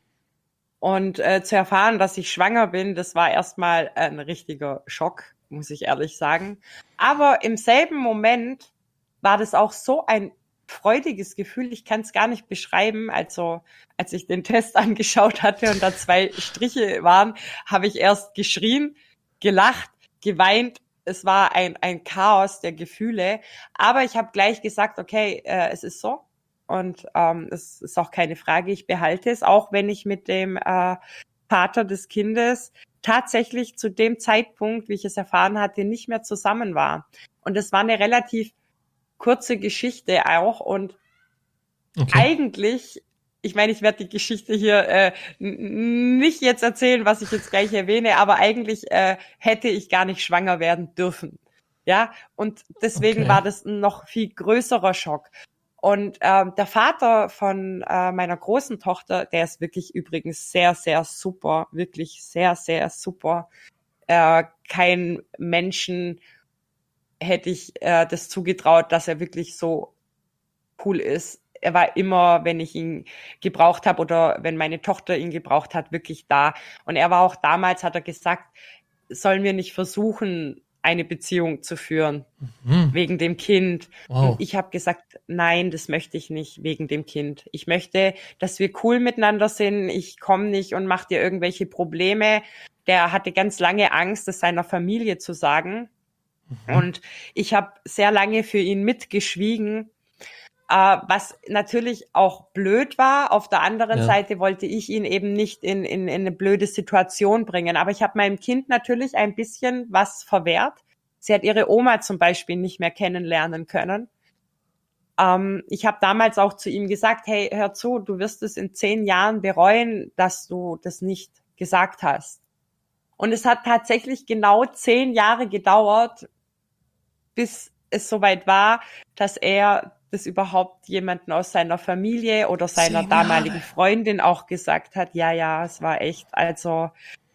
Und äh, zu erfahren, dass ich schwanger bin, das war erstmal ein richtiger Schock, muss ich ehrlich sagen. Aber im selben Moment war das auch so ein freudiges Gefühl. Ich kann es gar nicht beschreiben. Also als ich den Test angeschaut hatte und da zwei Striche waren, habe ich erst geschrien, gelacht, geweint. Es war ein, ein Chaos der Gefühle. Aber ich habe gleich gesagt, okay, äh, es ist so. Und ähm, es ist auch keine Frage, ich behalte es, auch wenn ich mit dem äh, Vater des Kindes tatsächlich zu dem Zeitpunkt, wie ich es erfahren hatte, nicht mehr zusammen war. Und es war eine relativ kurze Geschichte auch. Und Okay. eigentlich, ich meine, ich werde die Geschichte hier äh, n- nicht jetzt erzählen, was ich jetzt gleich erwähne, aber eigentlich äh, hätte ich gar nicht schwanger werden dürfen. Ja, und deswegen Okay. war das ein noch viel größerer Schock. Und ähm, der Vater von äh, meiner großen Tochter, der ist wirklich übrigens sehr, sehr super, wirklich sehr, sehr super. Äh, kein Menschen hätte ich äh, das zugetraut, dass er wirklich so cool ist. Er war immer, wenn ich ihn gebraucht habe oder wenn meine Tochter ihn gebraucht hat, wirklich da. Und er war auch damals, hat er gesagt, sollen wir nicht versuchen, eine Beziehung zu führen, Mhm. wegen dem Kind. Wow. Und ich habe gesagt, nein, das möchte ich nicht, wegen dem Kind. Ich möchte, dass wir cool miteinander sind. Ich komme nicht und mache dir irgendwelche Probleme. Der hatte ganz lange Angst, das seiner Familie zu sagen. Mhm. Und ich habe sehr lange für ihn mitgeschwiegen, äh, was natürlich auch blöd war. Auf der anderen Ja. Seite wollte ich ihn eben nicht in, in, in eine blöde Situation bringen. Aber ich habe meinem Kind natürlich ein bisschen was verwehrt. Sie hat ihre Oma zum Beispiel nicht mehr kennenlernen können. Ähm, ich habe damals auch zu ihm gesagt, hey, hör zu, du wirst es in zehn Jahren bereuen, dass du das nicht gesagt hast. Und es hat tatsächlich genau zehn Jahre gedauert, bis es soweit war, dass er das überhaupt jemanden aus seiner Familie oder seiner Zehn damaligen Jahre. Freundin auch gesagt hat. Ja, ja, es war echt, also,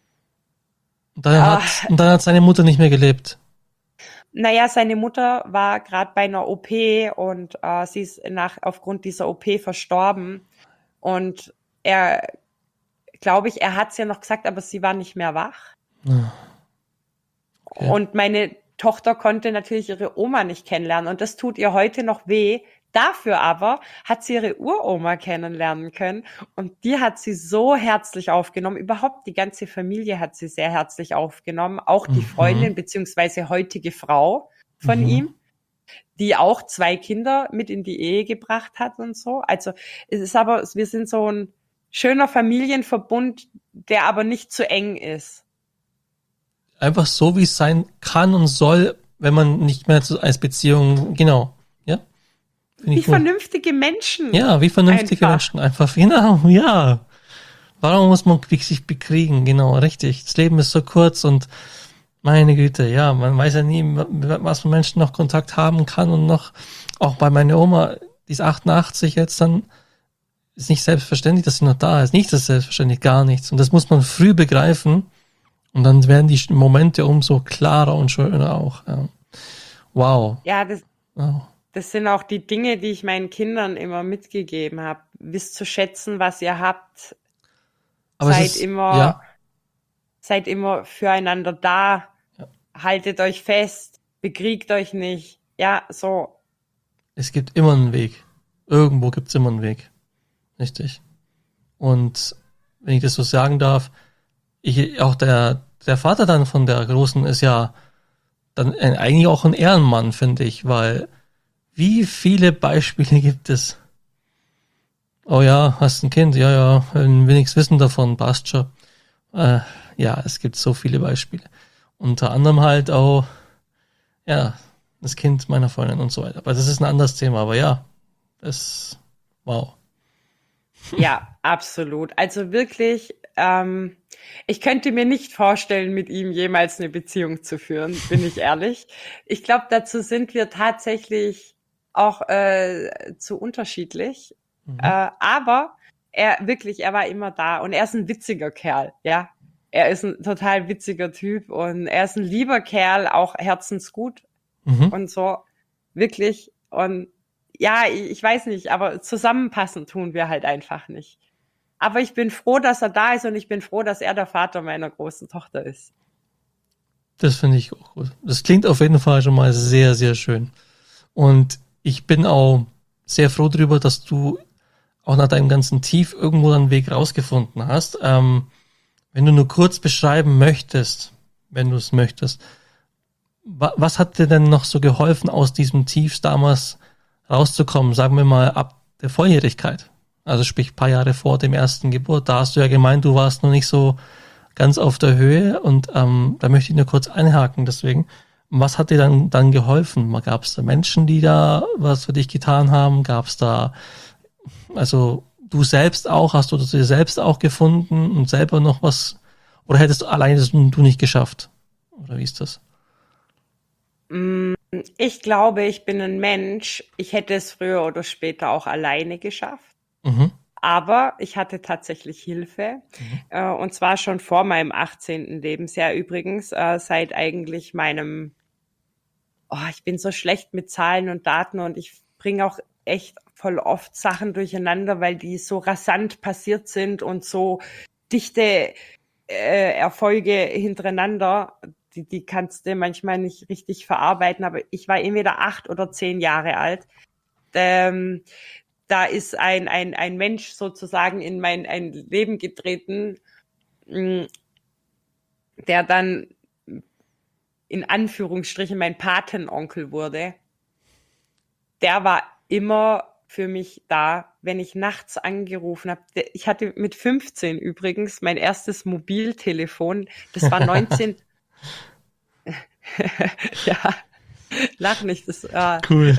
Und dann ah, hat, und dann hat seine Mutter nicht mehr gelebt. naja, seine Mutter war gerade bei einer O P und äh, sie ist nach, aufgrund dieser O P verstorben. Und er, glaube ich, er hat es ja noch gesagt, aber sie war nicht mehr wach. Ah, okay. Und meine Tochter konnte natürlich ihre Oma nicht kennenlernen und das tut ihr heute noch weh. Dafür aber hat sie ihre Uroma kennenlernen können und die hat sie so herzlich aufgenommen. Überhaupt die ganze Familie hat sie sehr herzlich aufgenommen. Auch die Mhm. Freundin beziehungsweise heutige Frau von Mhm. ihm, die auch zwei Kinder mit in die Ehe gebracht hat und so. Also es ist aber, wir sind so ein schöner Familienverbund, der aber nicht zu eng ist. Einfach so, wie es sein kann und soll, wenn man nicht mehr zu, als Beziehung, genau, ja. Finde Wie ich gut. vernünftige Menschen. Ja, wie vernünftige Einfach. Menschen einfach. Genau, ja. Warum muss man sich bekriegen? Genau, richtig. Das Leben ist so kurz und meine Güte, ja, man weiß ja nie, was für Menschen noch Kontakt haben kann und noch, auch bei meiner Oma, die ist achtundachtzig jetzt, dann ist nicht selbstverständlich, dass sie noch da ist. Nicht das selbstverständlich, gar nichts. Und das muss man früh begreifen und dann werden die Momente umso klarer und schöner auch. Ja. Wow. Ja, das, wow. das sind auch die Dinge, die ich meinen Kindern immer mitgegeben habe. Wisst zu schätzen, was ihr habt. Aber seid es ist, immer, ja, seid immer füreinander da. Ja. Haltet euch fest. Bekriegt euch nicht. Ja, so. es gibt immer einen Weg. Irgendwo gibt es immer einen Weg. Richtig. Und wenn ich das so sagen darf, ich, auch der, der Vater dann von der Großen ist ja dann ein, eigentlich auch ein Ehrenmann, finde ich, weil wie viele Beispiele gibt es? Oh ja, hast ein Kind, ja, ja, will nichts wissen davon, passt schon. Äh, ja, es gibt so viele Beispiele. Unter anderem halt auch, ja, das Kind meiner Freundin und so weiter. Aber das ist ein anderes Thema, aber ja, das, wow. Ja, absolut. Also wirklich, ähm, ich könnte mir nicht vorstellen, mit ihm jemals eine Beziehung zu führen, bin ich ehrlich. Ich glaube, dazu sind wir tatsächlich auch äh, zu unterschiedlich. Mhm. Äh, aber er wirklich, er war immer da und er ist ein witziger Kerl, ja. Er ist ein total witziger Typ und er ist ein lieber Kerl, auch herzensgut Mhm. und so. Wirklich, Und ja, ich, ich weiß nicht, aber zusammenpassen tun wir halt einfach nicht. Aber ich bin froh, dass er da ist und ich bin froh, dass er der Vater meiner großen Tochter ist. Das finde ich auch gut. Das klingt auf jeden Fall schon mal sehr, sehr schön. Und ich bin auch sehr froh darüber, dass du auch nach deinem ganzen Tief irgendwo einen Weg rausgefunden hast. Ähm, wenn du nur kurz beschreiben möchtest, wenn du es möchtest, wa was hat dir denn noch so geholfen, aus diesem Tief damals rauszukommen? Sagen wir mal ab der Volljährigkeit. Also sprich paar Jahre vor dem ersten Geburt. Da hast du ja gemeint, du warst noch nicht so ganz auf der Höhe und ähm, da möchte ich nur kurz einhaken. Deswegen, was hat dir dann, dann geholfen? Gab es da Menschen, die da was für dich getan haben? Gab es da, also du selbst auch, hast du das dir selbst auch gefunden und selber noch was, oder hättest du alleine das du nicht geschafft? Oder wie ist das? Ich glaube, ich bin ein Mensch. Ich hätte es früher oder später auch alleine geschafft. Mhm. Aber ich hatte tatsächlich Hilfe. Mhm. Äh, und zwar schon vor meinem achtzehnten Lebensjahr übrigens, äh, seit eigentlich meinem, oh, ich bin so schlecht mit Zahlen und Daten und ich bringe auch echt voll oft Sachen durcheinander, weil die so rasant passiert sind und so dichte äh, Erfolge hintereinander. Die, die kannst du manchmal nicht richtig verarbeiten, aber ich war entweder acht oder zehn Jahre alt. Ähm, da ist ein, ein, ein Mensch sozusagen in mein ein Leben getreten, der dann in Anführungsstrichen mein Patenonkel wurde. Der war immer für mich da, wenn ich nachts angerufen habe. Ich hatte mit fünfzehn übrigens mein erstes Mobiltelefon. Das war neunzehn ja, lach nicht, das war Cool.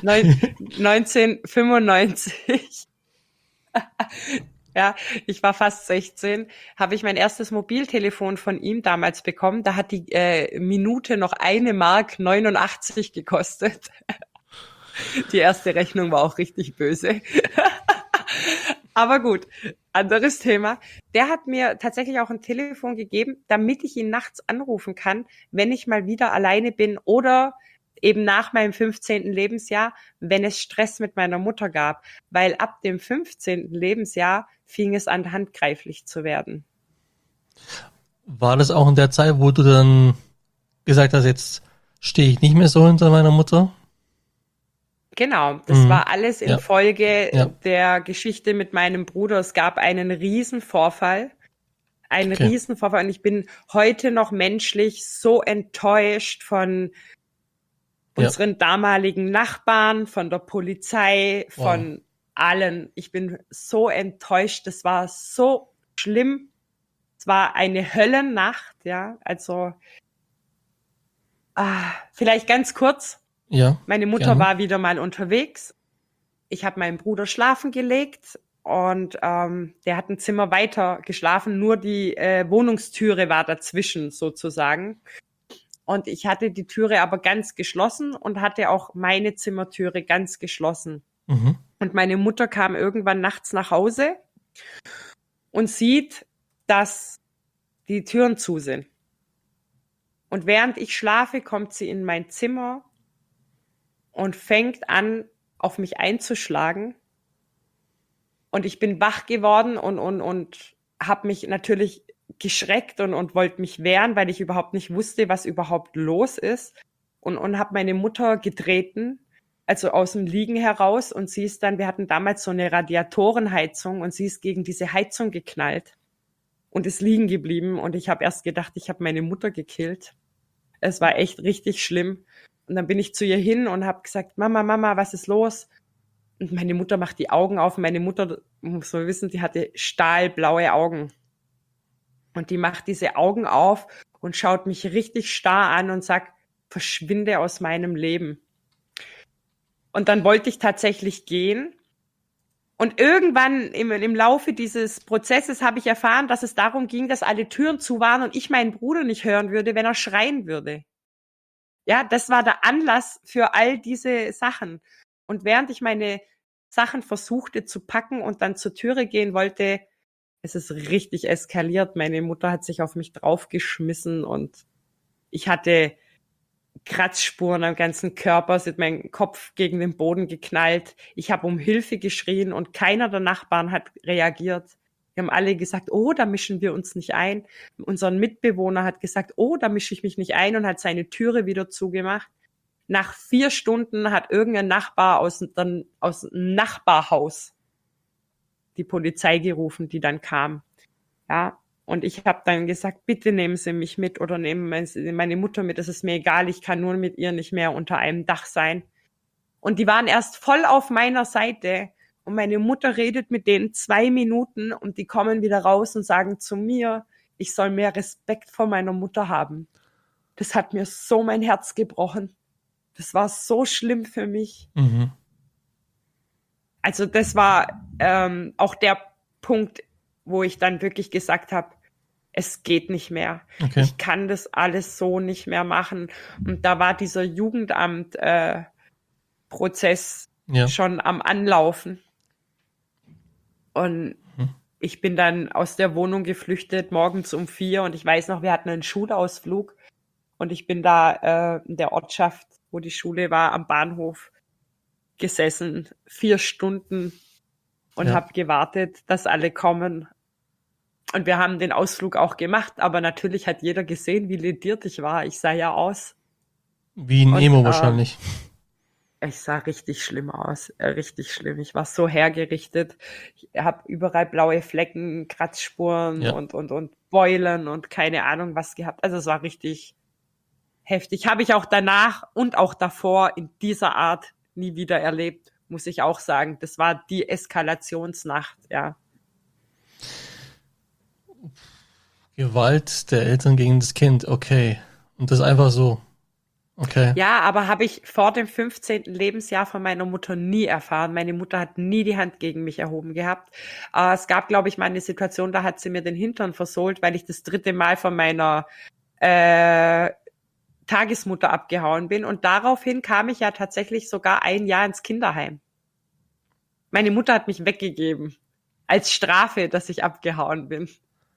neunzehnhundertfünfundneunzig. Ja, ich war fast sechzehn, habe ich mein erstes Mobiltelefon von ihm damals bekommen. Da hat die äh, Minute noch eine Mark neunundachtzig gekostet. Die erste Rechnung war auch richtig böse. Aber gut, anderes Thema. Der hat mir tatsächlich auch ein Telefon gegeben, damit ich ihn nachts anrufen kann, wenn ich mal wieder alleine bin oder eben nach meinem fünfzehnten Lebensjahr, wenn es Stress mit meiner Mutter gab. Weil ab dem fünfzehnten Lebensjahr fing es an, handgreiflich zu werden. War das auch in der Zeit, wo du dann gesagt hast, jetzt stehe ich nicht mehr so hinter meiner Mutter? Genau, das Mhm. war alles in Ja. Folge Ja. der Geschichte mit meinem Bruder. Es gab einen Riesenvorfall, einen Okay. Riesenvorfall und ich bin heute noch menschlich so enttäuscht von Ja. unseren damaligen Nachbarn, von der Polizei, von Wow. allen. Ich bin so enttäuscht. Das war so schlimm. Es war eine Höllennacht, ja. Also ah, vielleicht ganz kurz. Ja. Meine Mutter gerne. war wieder mal unterwegs. Ich habe meinen Bruder schlafen gelegt und ähm, der hat ein Zimmer weiter geschlafen. Nur die äh, Wohnungstüre war dazwischen sozusagen. Und ich hatte die Türe aber ganz geschlossen und hatte auch meine Zimmertüre ganz geschlossen. Mhm. Und meine Mutter kam irgendwann nachts nach Hause und sieht, dass die Türen zu sind. Und während ich schlafe, kommt sie in mein Zimmer und fängt an, auf mich einzuschlagen. Und ich bin wach geworden und, und, und habe mich natürlich geschreckt und, und wollte mich wehren, weil ich überhaupt nicht wusste, was überhaupt los ist. Und, und habe meine Mutter getreten, also aus dem Liegen heraus. Und sie ist dann, wir hatten damals so eine Radiatorenheizung und sie ist gegen diese Heizung geknallt und ist liegen geblieben. Und ich habe erst gedacht, ich habe meine Mutter gekillt. Es war echt richtig schlimm. Und dann bin ich zu ihr hin und habe gesagt, Mama, Mama, was ist los? Und meine Mutter macht die Augen auf. Meine Mutter, muss man wissen, die hatte stahlblaue Augen. Und die macht diese Augen auf und schaut mich richtig starr an und sagt, verschwinde aus meinem Leben. Und dann wollte ich tatsächlich gehen. Und irgendwann im, im Laufe dieses Prozesses habe ich erfahren, dass es darum ging, dass alle Türen zu waren und ich meinen Bruder nicht hören würde, wenn er schreien würde. Ja, das war der Anlass für all diese Sachen. Und während ich meine Sachen versuchte zu packen und dann zur Türe gehen wollte, es ist richtig eskaliert. Meine Mutter hat sich auf mich draufgeschmissen und ich hatte Kratzspuren am ganzen Körper, es hat mein Kopf gegen den Boden geknallt. Ich habe um Hilfe geschrien und keiner der Nachbarn hat reagiert. Wir haben alle gesagt, oh, da mischen wir uns nicht ein. Unser Mitbewohner hat gesagt, oh, da mische ich mich nicht ein und hat seine Türe wieder zugemacht. Nach vier Stunden hat irgendein Nachbar aus, dann, aus dem Nachbarhaus die Polizei gerufen, die dann kam. Ja, und ich habe dann gesagt, bitte nehmen Sie mich mit oder nehmen meine Mutter mit, es ist mir egal, ich kann nur mit ihr nicht mehr unter einem Dach sein. Und die waren erst voll auf meiner Seite und meine Mutter redet mit denen zwei Minuten und die kommen wieder raus und sagen zu mir, ich soll mehr Respekt vor meiner Mutter haben. Das hat mir so mein Herz gebrochen. Das war so schlimm für mich. Mhm. Also das war ähm, auch der Punkt, wo ich dann wirklich gesagt habe, es geht nicht mehr. Okay. Ich kann das alles so nicht mehr machen. Und da war dieser Jugendamt-Prozess äh, ja. schon am Anlaufen. Und hm. ich bin dann aus der Wohnung geflüchtet, morgens um vier. Und ich weiß noch, wir hatten einen Schulausflug. Und ich bin da äh, in der Ortschaft, wo die Schule war, am Bahnhof gesessen, vier Stunden und ja. habe gewartet, dass alle kommen. Und wir haben den Ausflug auch gemacht, aber natürlich hat jeder gesehen, wie lediert ich war. Ich sah ja aus. Wie ein und, Emo wahrscheinlich. Äh, ich sah richtig schlimm aus, äh, richtig schlimm. Ich war so hergerichtet. Ich habe überall blaue Flecken, Kratzspuren ja. und, und, und Beulen und keine Ahnung was gehabt. Also es war richtig heftig. Habe ich auch danach und auch davor in dieser Art nie wieder erlebt, muss ich auch sagen. Das war die Eskalationsnacht, ja. Gewalt der Eltern gegen das Kind, okay. Und das einfach so. Okay. Ja, aber habe ich vor dem fünfzehnten Lebensjahr von meiner Mutter nie erfahren. Meine Mutter hat nie die Hand gegen mich erhoben gehabt. Äh, es gab, glaube ich, mal eine Situation, da hat sie mir den Hintern versohlt, weil ich das dritte Mal von meiner äh, Tagesmutter abgehauen bin. Und daraufhin kam ich ja tatsächlich sogar ein Jahr ins Kinderheim. Meine Mutter hat mich weggegeben. Als Strafe, dass ich abgehauen bin.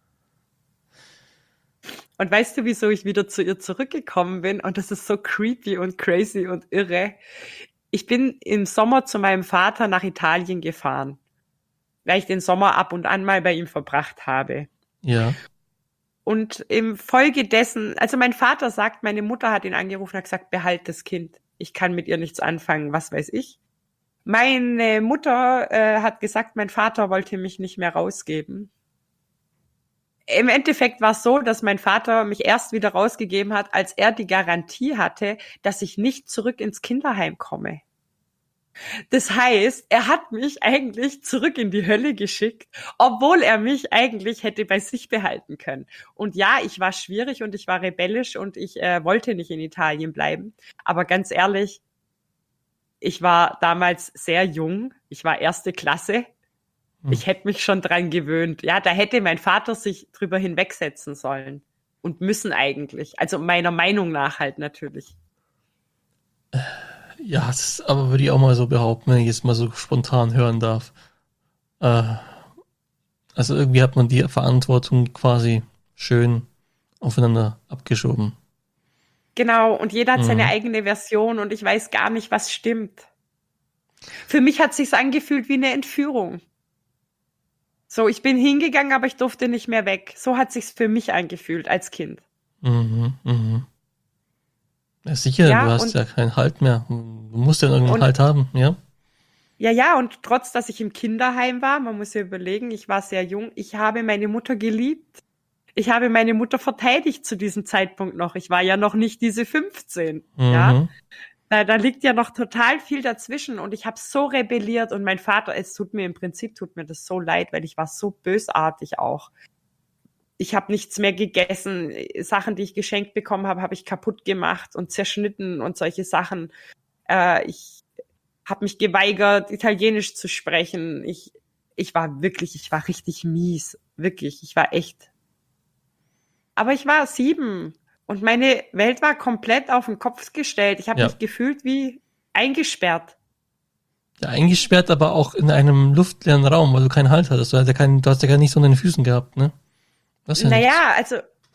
Und weißt du, wieso ich wieder zu ihr zurückgekommen bin? Und das ist so creepy und crazy und irre. Ich bin im Sommer zu meinem Vater nach Italien gefahren, weil ich den Sommer ab und an mal bei ihm verbracht habe. Ja. Und im Folge dessen, also mein Vater sagt, meine Mutter hat ihn angerufen und hat gesagt, behalt das Kind. Ich kann mit ihr nichts anfangen, was weiß ich. Meine Mutter äh, hat gesagt, mein Vater wollte mich nicht mehr rausgeben. Im Endeffekt war es so, dass mein Vater mich erst wieder rausgegeben hat, als er die Garantie hatte, dass ich nicht zurück ins Kinderheim komme. Das heißt, er hat mich eigentlich zurück in die Hölle geschickt, obwohl er mich eigentlich hätte bei sich behalten können. Und ja, ich war schwierig und ich war rebellisch und ich äh, wollte nicht in Italien bleiben. Aber ganz ehrlich, ich war damals sehr jung. Ich war erste Klasse. Ich hätte mich schon dran gewöhnt. Ja, da hätte mein Vater sich drüber hinwegsetzen sollen. Und müssen eigentlich. Also meiner Meinung nach halt natürlich. Ja, das aber würde ich auch mal so behaupten, wenn ich jetzt mal so spontan hören darf. Äh, also irgendwie hat man die Verantwortung quasi schön aufeinander abgeschoben. Genau, und jeder hat mhm. seine eigene Version und ich weiß gar nicht, was stimmt. Für mich hat es sich angefühlt wie eine Entführung. So, ich bin hingegangen, aber ich durfte nicht mehr weg. So hat sich's für mich angefühlt als Kind. Mhm, mhm. Ja, sicher, ja, du hast ja keinen Halt mehr. Du musst ja irgendeinen und, Halt haben, ja? Ja, ja, und trotz, dass ich im Kinderheim war, man muss ja überlegen, ich war sehr jung, ich habe meine Mutter geliebt. Ich habe meine Mutter verteidigt zu diesem Zeitpunkt noch. Ich war ja noch nicht diese fünfzehn, mhm. ja? Da, da liegt ja noch total viel dazwischen und ich habe so rebelliert und mein Vater, es tut mir im Prinzip, tut mir das so leid, weil ich war so bösartig auch. Ich habe nichts mehr gegessen, Sachen, die ich geschenkt bekommen habe, habe ich kaputt gemacht und zerschnitten und solche Sachen. Äh, ich habe mich geweigert, Italienisch zu sprechen. Ich, ich war wirklich, ich war richtig mies, wirklich, ich war echt. Aber ich war sieben. Und meine Welt war komplett auf den Kopf gestellt. Ich habe ja. mich gefühlt wie eingesperrt. Ja, eingesperrt, aber auch in einem luftleeren Raum, weil du keinen Halt hattest. Du hast ja, keinen, du hast ja gar nichts unter den Füßen gehabt, ne? Was ja naja, nichts. also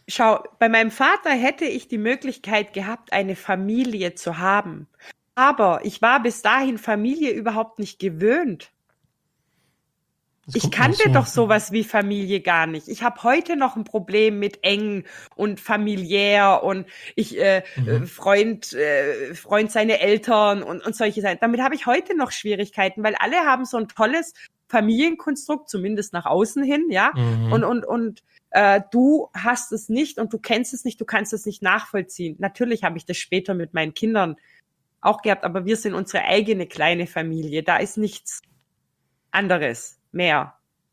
schau, bei meinem Vater hätte ich die Möglichkeit gehabt, eine Familie zu haben. Aber ich war bis dahin Familie überhaupt nicht gewöhnt. Das Ich kommt noch kannte so. doch sowas wie Familie gar nicht. Ich habe heute noch ein Problem mit eng und familiär und ich äh, Mhm. Freund äh, Freund seine Eltern und und solche Sachen. Damit habe ich heute noch Schwierigkeiten, weil alle haben so ein tolles Familienkonstrukt, zumindest nach außen hin, ja. Mhm. Und und und äh, du hast es nicht und du kennst es nicht, du kannst es nicht nachvollziehen. Natürlich habe ich das später mit meinen Kindern auch gehabt, aber wir sind unsere eigene kleine Familie. Da ist nichts anderes mehr.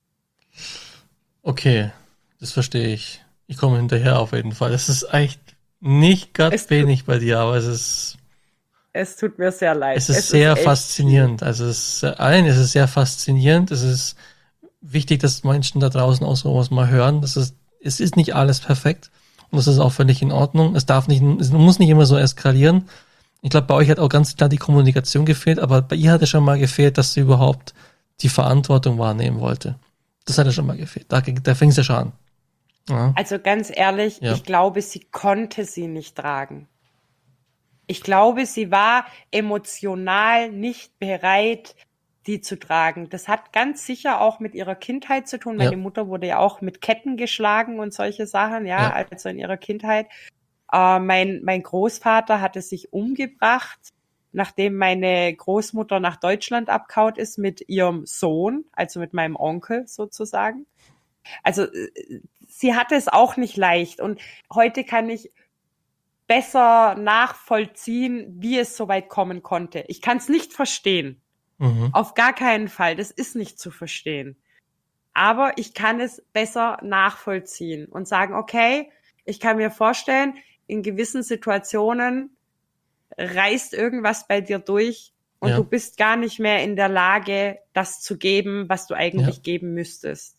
Okay, das verstehe ich. Ich komme hinterher auf jeden Fall. Es ist echt nicht gerade Es tut, wenig bei dir, aber es ist, es tut mir sehr leid. es ist Es ist sehr echt viel. faszinierend. Also es ist, ein, es ist sehr faszinierend. Es ist wichtig, dass Menschen da draußen auch sowas mal hören. Das ist, es ist nicht alles perfekt und das ist auch völlig in Ordnung. Es darf nicht, es muss nicht immer so eskalieren. Ich glaube, bei euch hat auch ganz klar die Kommunikation gefehlt, aber bei ihr hat es schon mal gefehlt, dass sie überhaupt die Verantwortung wahrnehmen wollte. Das hat ja schon mal gefehlt. Da, da fing es ja schon an. Ja. Also ganz ehrlich, Ja. ich glaube, sie konnte sie nicht tragen. Ich glaube, sie war emotional nicht bereit, die zu tragen. Das hat ganz sicher auch mit ihrer Kindheit zu tun. Meine Ja. Mutter wurde ja auch mit Ketten geschlagen und solche Sachen, ja, Ja. also in ihrer Kindheit. Äh, mein, mein Großvater hatte sich umgebracht, nachdem meine Großmutter nach Deutschland abgehauen ist mit ihrem Sohn, also mit meinem Onkel sozusagen. Also äh, sie hatte es auch nicht leicht. Und heute kann ich besser nachvollziehen, wie es so weit kommen konnte. Ich kann es nicht verstehen. Mhm. Auf gar keinen Fall. Das ist nicht zu verstehen. Aber ich kann es besser nachvollziehen und sagen, okay, ich kann mir vorstellen, in gewissen Situationen reißt irgendwas bei dir durch und Ja. du bist gar nicht mehr in der Lage, das zu geben, was du eigentlich Ja. geben müsstest.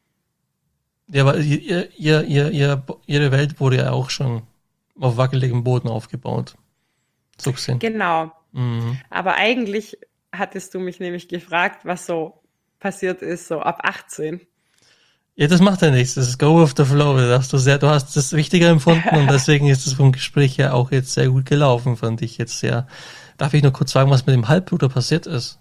Ja, aber ihr, ihr, ihr, ihr, ihre Welt wurde ja auch schon auf wackeligem Boden aufgebaut. So gesehen. Genau. Mhm. Aber eigentlich hattest du mich nämlich gefragt, was so passiert ist, so ab achtzehn. Ja, das macht ja nichts. Das ist Go with the Flow. Da hast du sehr, du hast das wichtiger empfunden und deswegen ist das vom Gespräch ja auch jetzt sehr gut gelaufen, fand ich jetzt sehr. Darf ich nur kurz fragen, was mit dem Halbbruder passiert ist?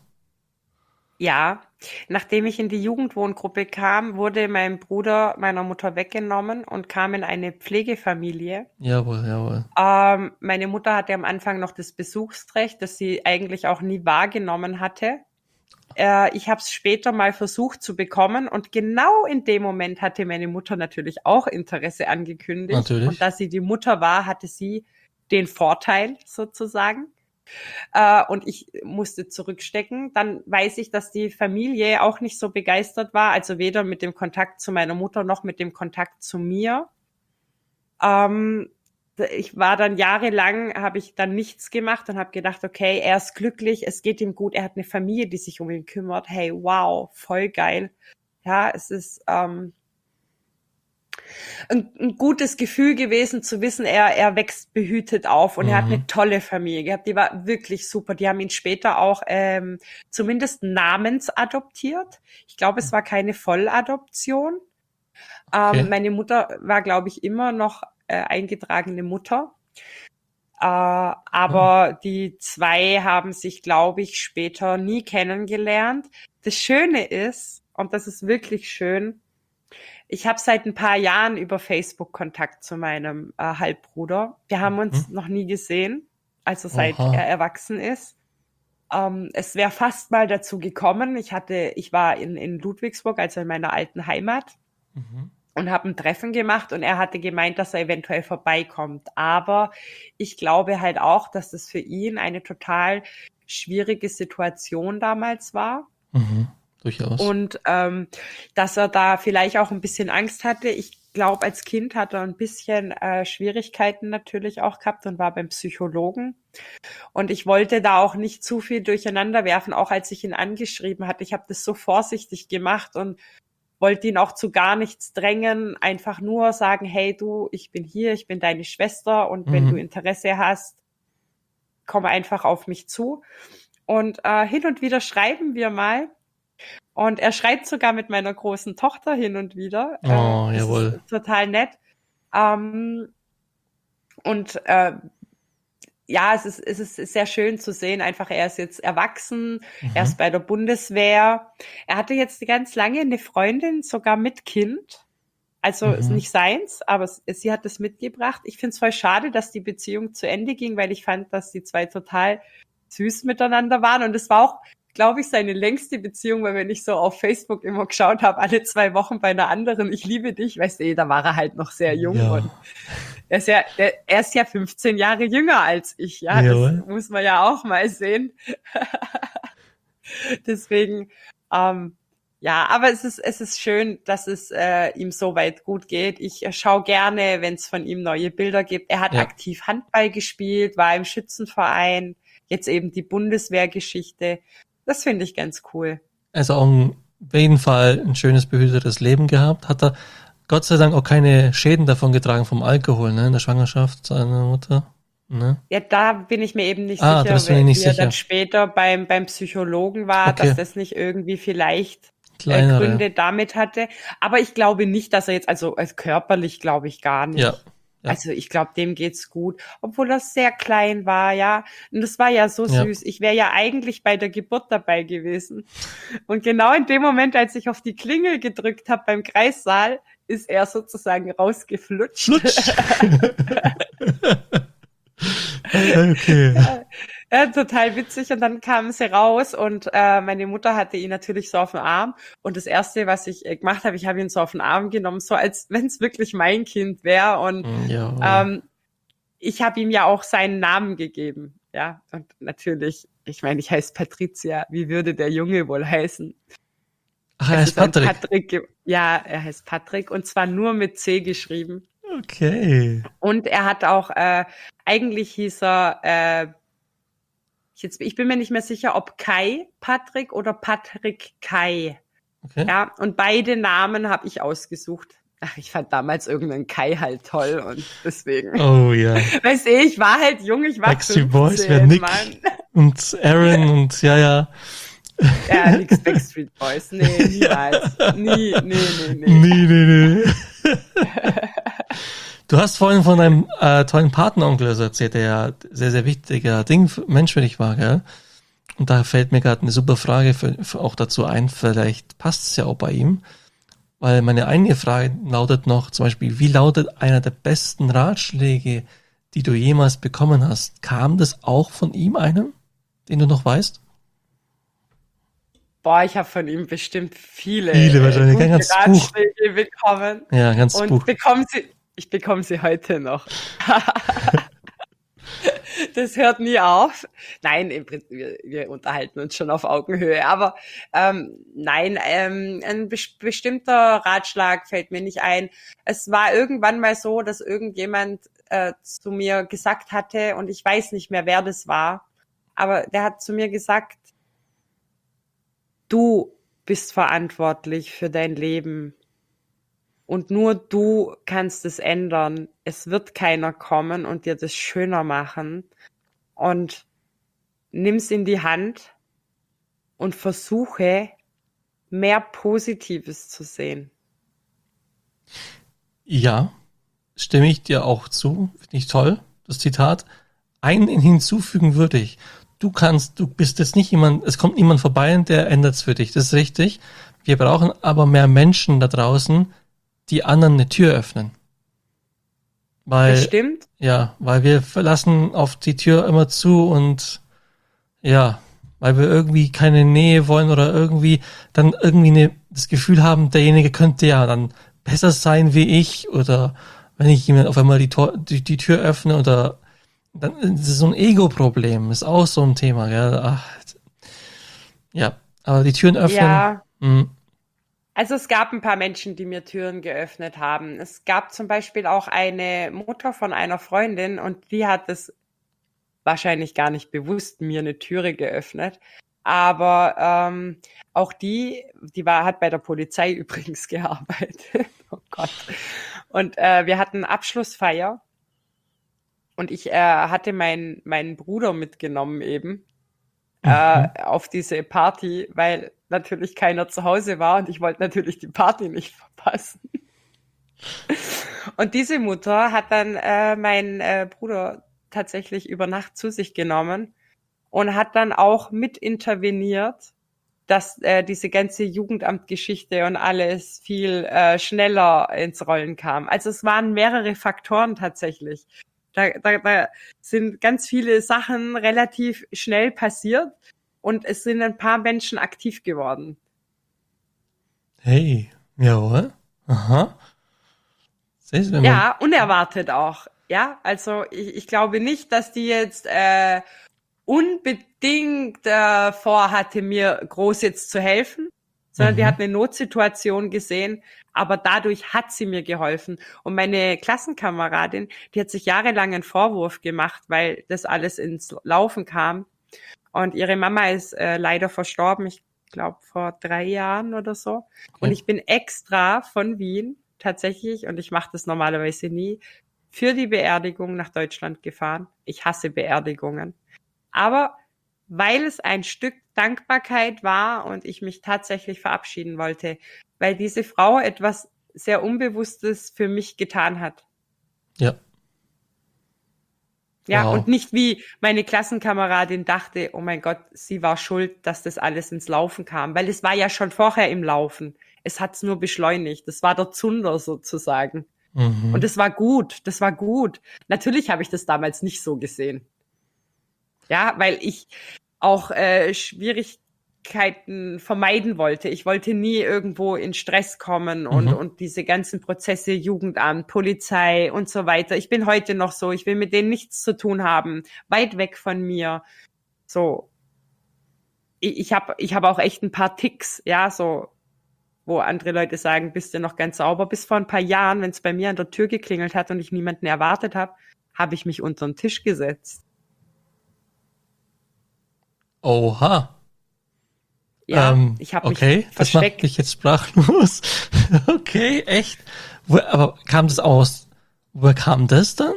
Ja, nachdem ich in die Jugendwohngruppe kam, wurde mein Bruder meiner Mutter weggenommen und kam in eine Pflegefamilie. Jawohl, jawohl. Ähm, meine Mutter hatte am Anfang noch das Besuchsrecht, das sie eigentlich auch nie wahrgenommen hatte. Äh, ich habe es später mal versucht zu bekommen und genau in dem Moment hatte meine Mutter natürlich auch Interesse angekündigt. Natürlich. Und da sie die Mutter war, hatte sie den Vorteil sozusagen. Äh, und ich musste zurückstecken. Dann weiß ich, dass die Familie auch nicht so begeistert war, also weder mit dem Kontakt zu meiner Mutter noch mit dem Kontakt zu mir. Ähm, ich war dann jahrelang, habe ich dann nichts gemacht und habe gedacht, okay, er ist glücklich, es geht ihm gut, er hat eine Familie, die sich um ihn kümmert. Hey, wow, voll geil. Ja, es ist ähm, ein, ein gutes Gefühl gewesen zu wissen, er, er wächst behütet auf und Mhm. er hat eine tolle Familie gehabt, die war wirklich super. Die haben ihn später auch ähm, zumindest namensadoptiert. Ich glaube, es war keine Volladoption. Okay. Ähm, meine Mutter war, glaube ich, immer noch äh, eingetragene Mutter. Äh, aber Mhm. die zwei haben sich, glaube ich, später nie kennengelernt. Das Schöne ist, und das ist wirklich schön, ich habe seit ein paar Jahren über Facebook Kontakt zu meinem äh, Halbbruder. Wir haben uns Mhm. noch nie gesehen, also seit Oha. er erwachsen ist. Ähm, es wäre fast mal dazu gekommen. Ich hatte, ich war in, in Ludwigsburg, also in meiner alten Heimat, Mhm. und habe ein Treffen gemacht und er hatte gemeint, dass er eventuell vorbeikommt. Aber ich glaube halt auch, dass das für ihn eine total schwierige Situation damals war. Mhm. Durchaus. Und ähm, dass er da vielleicht auch ein bisschen Angst hatte. Ich glaube, als Kind hat er ein bisschen äh, Schwierigkeiten natürlich auch gehabt und war beim Psychologen. Und ich wollte da auch nicht zu viel durcheinander werfen, auch als ich ihn angeschrieben hatte. Ich habe das so vorsichtig gemacht und wollte ihn auch zu gar nichts drängen, einfach nur sagen, hey du, ich bin hier, ich bin deine Schwester und wenn Mhm. du Interesse hast, komm einfach auf mich zu. Und äh, hin und wieder schreiben wir mal. Und er schreibt sogar mit meiner großen Tochter hin und wieder. Oh, äh, das jawohl. ist total nett. Ähm, und äh, ja, es ist, es ist sehr schön zu sehen. Einfach, er ist jetzt erwachsen, er Mhm. ist bei der Bundeswehr. Er hatte jetzt ganz lange eine Freundin, sogar mit Kind. Also ist Mhm. nicht seins, aber es, sie hat es mitgebracht. Ich finde es voll schade, dass die Beziehung zu Ende ging, weil ich fand, dass die zwei total süß miteinander waren. Und es war auch, glaube ich, seine längste Beziehung, weil wenn ich so auf Facebook immer geschaut habe, alle zwei Wochen bei einer anderen, ich liebe dich, weißt du, da war er halt noch sehr jung und Ja. er ist ja, der, er ist ja fünfzehn Jahre jünger als ich, ja, das Jawohl. muss man ja auch mal sehen. Deswegen, ähm, ja, aber es ist, es ist schön, dass es äh, ihm so weit gut geht. Ich äh, schaue gerne, wenn es von ihm neue Bilder gibt. Er hat Ja. aktiv Handball gespielt, war im Schützenverein, jetzt eben die Bundeswehrgeschichte. Das finde ich ganz cool. Also auch ein, auf jeden Fall ein schönes, behütetes Leben gehabt. Hat er Gott sei Dank auch keine Schäden davon getragen vom Alkohol, ne, in der Schwangerschaft seiner Mutter. Ne? Ja, da bin ich mir eben nicht Ah, da sicher, bist du dir nicht wie er dann sicher. später beim, beim Psychologen war, Okay, dass das nicht irgendwie vielleicht äh, kleinere. Gründe damit hatte. Aber ich glaube nicht, dass er jetzt, also als körperlich glaube ich gar Ja, nicht. ja, Also ich glaube, dem geht's gut, obwohl er sehr klein war, ja. Und das war ja so ja. süß. Ich wäre ja eigentlich bei der Geburt dabei gewesen. Und genau in dem Moment, als ich auf die Klingel gedrückt habe beim Kreissaal, ist er sozusagen rausgeflutscht. Flutsch. Okay. Ja, ja, total witzig. Und dann kamen sie raus und äh, meine Mutter hatte ihn natürlich so auf dem Arm. Und das Erste, was ich äh, gemacht habe, ich habe ihn so auf den Arm genommen, so als wenn es wirklich mein Kind wäre. Und Jawohl. ähm, ich habe ihm ja auch seinen Namen gegeben. Ja, und natürlich, ich meine, ich heiße Patricia. Wie würde der Junge wohl heißen? Ach, er Es heißt ist ein Patrick. Patrick. Ja, er heißt Patrick und zwar nur mit C geschrieben. Okay. Und er hat auch, äh, eigentlich hieß er, äh, jetzt, ich bin mir nicht mehr sicher, ob Kai Patrick oder Patrick Kai. Okay. Ja, und beide Namen habe ich ausgesucht. Ach, ich fand damals irgendeinen Kai halt toll und deswegen. Oh ja. Weißt du, ich war halt jung, ich war Backstreet Boys wäre fünfzehn, Nick Mann. und Aaron und ja, ja. Ja, nix Backstreet Boys. Nee, niemals. Nie, nee, nee, nee. Nee, nee, nee. Du hast vorhin von deinem äh, tollen Patenonkel erzählt, der ja sehr, sehr wichtiger Ding, Mensch für dich war, gell? Und da fällt mir gerade eine super Frage für, für auch dazu ein, vielleicht passt es ja auch bei ihm. Weil meine eine Frage lautet noch, zum Beispiel, wie lautet einer der besten Ratschläge, die du jemals bekommen hast? Kam das auch von ihm einem, den du noch weißt? Boah, ich habe von ihm bestimmt viele Viele äh, wahrscheinlich, ein gute ganzes Buch. Ratschläge bekommen. Ja, ein ganzes Und Buch. bekomme sie, ich bekomme sie heute noch. Das hört nie auf. Nein, im Prinzip, wir, wir unterhalten uns schon auf Augenhöhe. Aber ähm, nein, ähm, ein bes- bestimmter Ratschlag fällt mir nicht ein. Es war irgendwann mal so, dass irgendjemand äh, zu mir gesagt hatte, und ich weiß nicht mehr, wer das war, aber der hat zu mir gesagt, du bist verantwortlich für dein Leben. Und nur du kannst es ändern. Es wird keiner kommen und dir das schöner machen. Und nimm's in die Hand und versuche, mehr Positives zu sehen. Ja, stimme ich dir auch zu. Finde ich toll, das Zitat. Einen hinzufügen würde ich. Du kannst, du bist jetzt nicht jemand, es kommt niemand vorbei und der ändert es für dich. Das ist richtig. Wir brauchen aber mehr Menschen da draußen, die anderen eine Tür öffnen. Weil, Das stimmt. ja, weil wir verlassen auf die Tür immer zu und ja, weil wir irgendwie keine Nähe wollen oder irgendwie dann irgendwie eine, das Gefühl haben, derjenige könnte ja dann besser sein wie ich oder wenn ich jemand auf einmal die, Tor, die, die Tür öffne oder dann ist es so ein Ego-Problem, ist auch so ein Thema, gell? Ach, ja, aber die Türen öffnen, Ja, mh, also es gab ein paar Menschen, die mir Türen geöffnet haben. Es gab zum Beispiel auch eine Mutter von einer Freundin und die hat es wahrscheinlich gar nicht bewusst mir eine Türe geöffnet. Aber ähm, auch die, die war, hat bei der Polizei übrigens gearbeitet. Oh Gott. Und äh, wir hatten Abschlussfeier und ich äh, hatte meinen meinen Bruder mitgenommen eben äh, mhm. auf diese Party, weil natürlich keiner zu Hause war und ich wollte natürlich die Party nicht verpassen. Und diese Mutter hat dann äh, meinen äh, Bruder tatsächlich über Nacht zu sich genommen und hat dann auch mit interveniert, dass äh, diese ganze Jugendamtgeschichte und alles viel äh, schneller ins Rollen kam. Also es waren mehrere Faktoren tatsächlich. Da, da, da sind ganz viele Sachen relativ schnell passiert und es sind ein paar Menschen aktiv geworden. Hey, jawohl. Aha. Siehst du, wenn man, Ja, unerwartet auch. Ja, also ich, ich glaube nicht, dass die jetzt äh, unbedingt äh, vorhatte, mir groß jetzt zu helfen, sondern die Mhm. hat eine Notsituation gesehen, aber dadurch hat sie mir geholfen. Und meine Klassenkameradin, die hat sich jahrelang einen Vorwurf gemacht, weil das alles ins Laufen kam. Und ihre Mama ist äh, leider verstorben, ich glaube vor drei Jahren oder so. Und Okay. ich bin extra von Wien tatsächlich, und ich mache das normalerweise nie, für die Beerdigung nach Deutschland gefahren. Ich hasse Beerdigungen. Aber weil es ein Stück Dankbarkeit war und ich mich tatsächlich verabschieden wollte, weil diese Frau etwas sehr Unbewusstes für mich getan hat. Ja. Ja, Wow. und nicht wie meine Klassenkameradin dachte, oh mein Gott, sie war schuld, dass das alles ins Laufen kam, weil es war ja schon vorher im Laufen. Es hat's nur beschleunigt. Das war der Zunder sozusagen. Mhm. Und das war gut, das war gut. Natürlich habe ich das damals nicht so gesehen. Ja, weil ich auch äh, Schwierigkeiten vermeiden wollte. Ich wollte nie irgendwo in Stress kommen und, Mhm. und diese ganzen Prozesse, Jugendamt, Polizei und so weiter. Ich bin heute noch so, ich will mit denen nichts zu tun haben, weit weg von mir. So, ich, ich habe ich hab auch echt ein paar Ticks, ja, so, wo andere Leute sagen, bist du noch ganz sauber. Bis vor ein paar Jahren, wenn es bei mir an der Tür geklingelt hat und ich niemanden erwartet habe, habe ich mich unter den Tisch gesetzt. Oha. Ja, ähm, ich habe okay, mich das macht versteckt. mich jetzt sprachlos. Okay, echt? Wo, aber kam das aus? Woher kam das dann?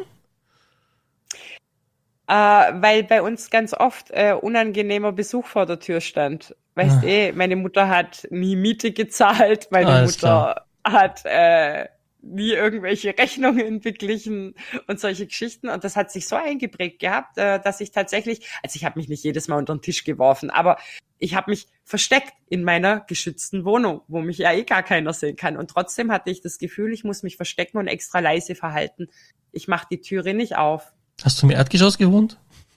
Äh, weil bei uns ganz oft äh, unangenehmer Besuch vor der Tür stand. Weißt Ah, eh, meine Mutter hat nie Miete gezahlt, meine alles klar. Mutter hat äh, nie irgendwelche Rechnungen beglichen und solche Geschichten. Und das hat sich so eingeprägt gehabt, äh, dass ich tatsächlich, also ich habe mich nicht jedes Mal unter den Tisch geworfen, aber ich habe mich versteckt in meiner geschützten Wohnung, wo mich ja eh gar keiner sehen kann. Und trotzdem hatte ich das Gefühl, ich muss mich verstecken und extra leise verhalten. Ich mache die Türe nicht auf. Hast du im Erdgeschoss gewohnt?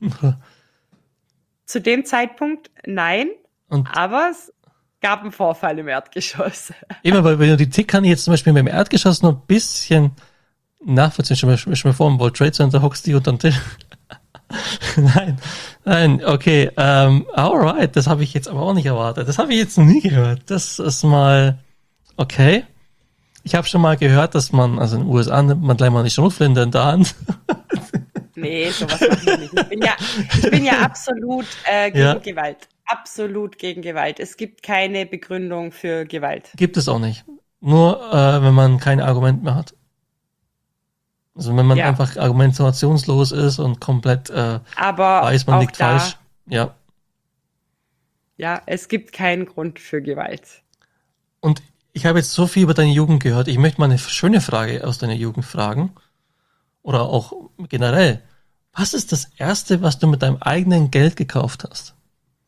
Zu dem Zeitpunkt nein, Und aber es gab einen Vorfall im Erdgeschoss. immer, weil wenn du die Tick kann ich jetzt zum Beispiel beim Erdgeschoss noch ein bisschen nachvollziehen. Schon mal, schon mal vor dem World Trade Center hockst die unter dem Tisch. Nein, nein, okay, ähm, alright, das habe ich jetzt aber auch nicht erwartet. Das habe ich jetzt noch nie gehört. Das ist mal, okay. Ich habe schon mal gehört, dass man, also in den U S A nimmt man gleich mal eine Schrotflinte in der Hand. Nee, sowas machen wir nicht. Ich bin ja, ich bin ja absolut äh, gegen Ja. Gewalt. Absolut gegen Gewalt. Es gibt keine Begründung für Gewalt. Gibt es auch nicht. Nur, äh, wenn man kein Argument mehr hat. Also wenn man Ja. einfach argumentationslos ist und komplett äh, Aber weiß, man auch liegt da, falsch. Ja. ja, es gibt keinen Grund für Gewalt. Und ich habe jetzt so viel über deine Jugend gehört. Ich möchte mal eine schöne Frage aus deiner Jugend fragen. Oder auch generell. Was ist das Erste, was du mit deinem eigenen Geld gekauft hast?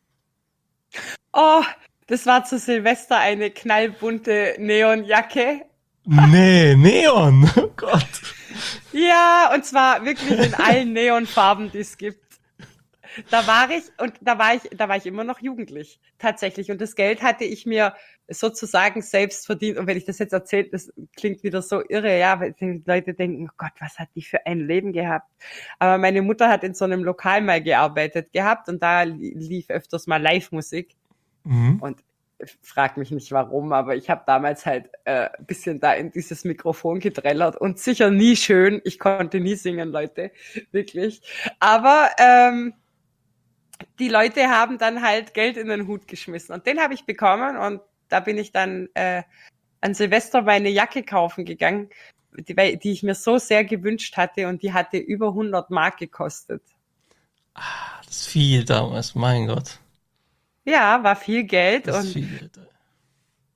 Oh, das war zu Silvester eine knallbunte Neonjacke. Nee, Neon. Oh Gott. Ja, und zwar wirklich in allen Neonfarben, die es gibt. Da war ich und da war ich, da war ich immer noch jugendlich, tatsächlich. Und das Geld hatte ich mir sozusagen selbst verdient. Und wenn ich das jetzt erzähle, das klingt wieder so irre, ja, weil die Leute denken, oh Gott, was hat die für ein Leben gehabt? Aber meine Mutter hat in so einem Lokal mal gearbeitet gehabt und da lief öfters mal Live-Musik. Mhm. Und frag mich nicht warum, aber ich habe damals halt äh, ein bisschen da in dieses Mikrofon gedrellert und sicher nie schön. Ich konnte nie singen, Leute, wirklich. Aber ähm, die Leute haben dann halt Geld in den Hut geschmissen und den habe ich bekommen und da bin ich dann äh, an Silvester meine Jacke kaufen gegangen, die, die ich mir so sehr gewünscht hatte und die hatte über hundert Mark gekostet. Das ist viel damals, mein Gott. Ja, war viel Geld Das ist und viel Geld.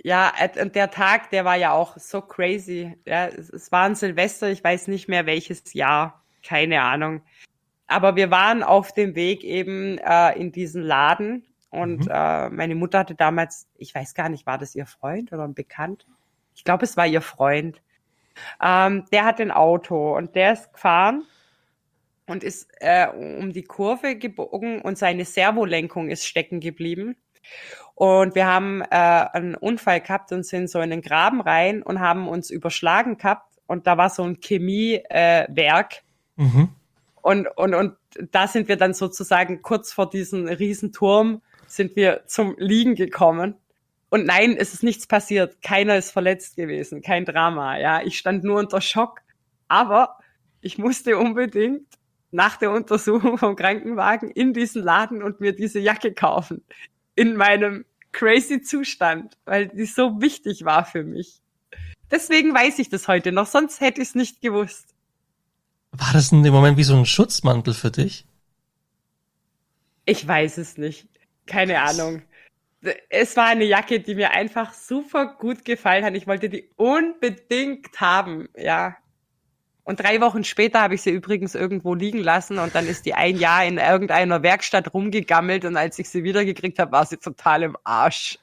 Ja, äh, und der Tag, der war ja auch so crazy. Ja, es, es war ein Silvester, ich weiß nicht mehr welches Jahr, keine Ahnung. Aber wir waren auf dem Weg eben äh, in diesen Laden und Mhm. äh, meine Mutter hatte damals, ich weiß gar nicht, war das ihr Freund oder ein Bekannter? Ich glaube, es war ihr Freund. Ähm, der hat ein Auto und der ist gefahren und ist äh, um die Kurve gebogen und seine Servolenkung ist stecken geblieben. Und wir haben äh, einen Unfall gehabt und sind so in den Graben rein und haben uns überschlagen gehabt. Und da war so ein Chemiewerk. Äh, Werk. Mhm. und, und, und da sind wir dann sozusagen kurz vor diesem Riesenturm sind wir zum Liegen gekommen. Und nein, es ist nichts passiert. Keiner ist verletzt gewesen. Kein Drama. Ja, ich stand nur unter Schock. Aber ich musste unbedingt nach der Untersuchung vom Krankenwagen in diesen Laden und mir diese Jacke kaufen. In meinem crazy Zustand, weil die so wichtig war für mich. Deswegen weiß ich das heute noch, sonst hätte ich es nicht gewusst. War das in dem Moment wie so ein Schutzmantel für dich? Ich weiß es nicht. Keine Krass. Ahnung. Es war eine Jacke, die mir einfach super gut gefallen hat. Ich wollte die unbedingt haben, ja. Und drei Wochen später habe ich sie übrigens irgendwo liegen lassen und dann ist die ein Jahr in irgendeiner Werkstatt rumgegammelt und als ich sie wiedergekriegt habe, war sie total im Arsch.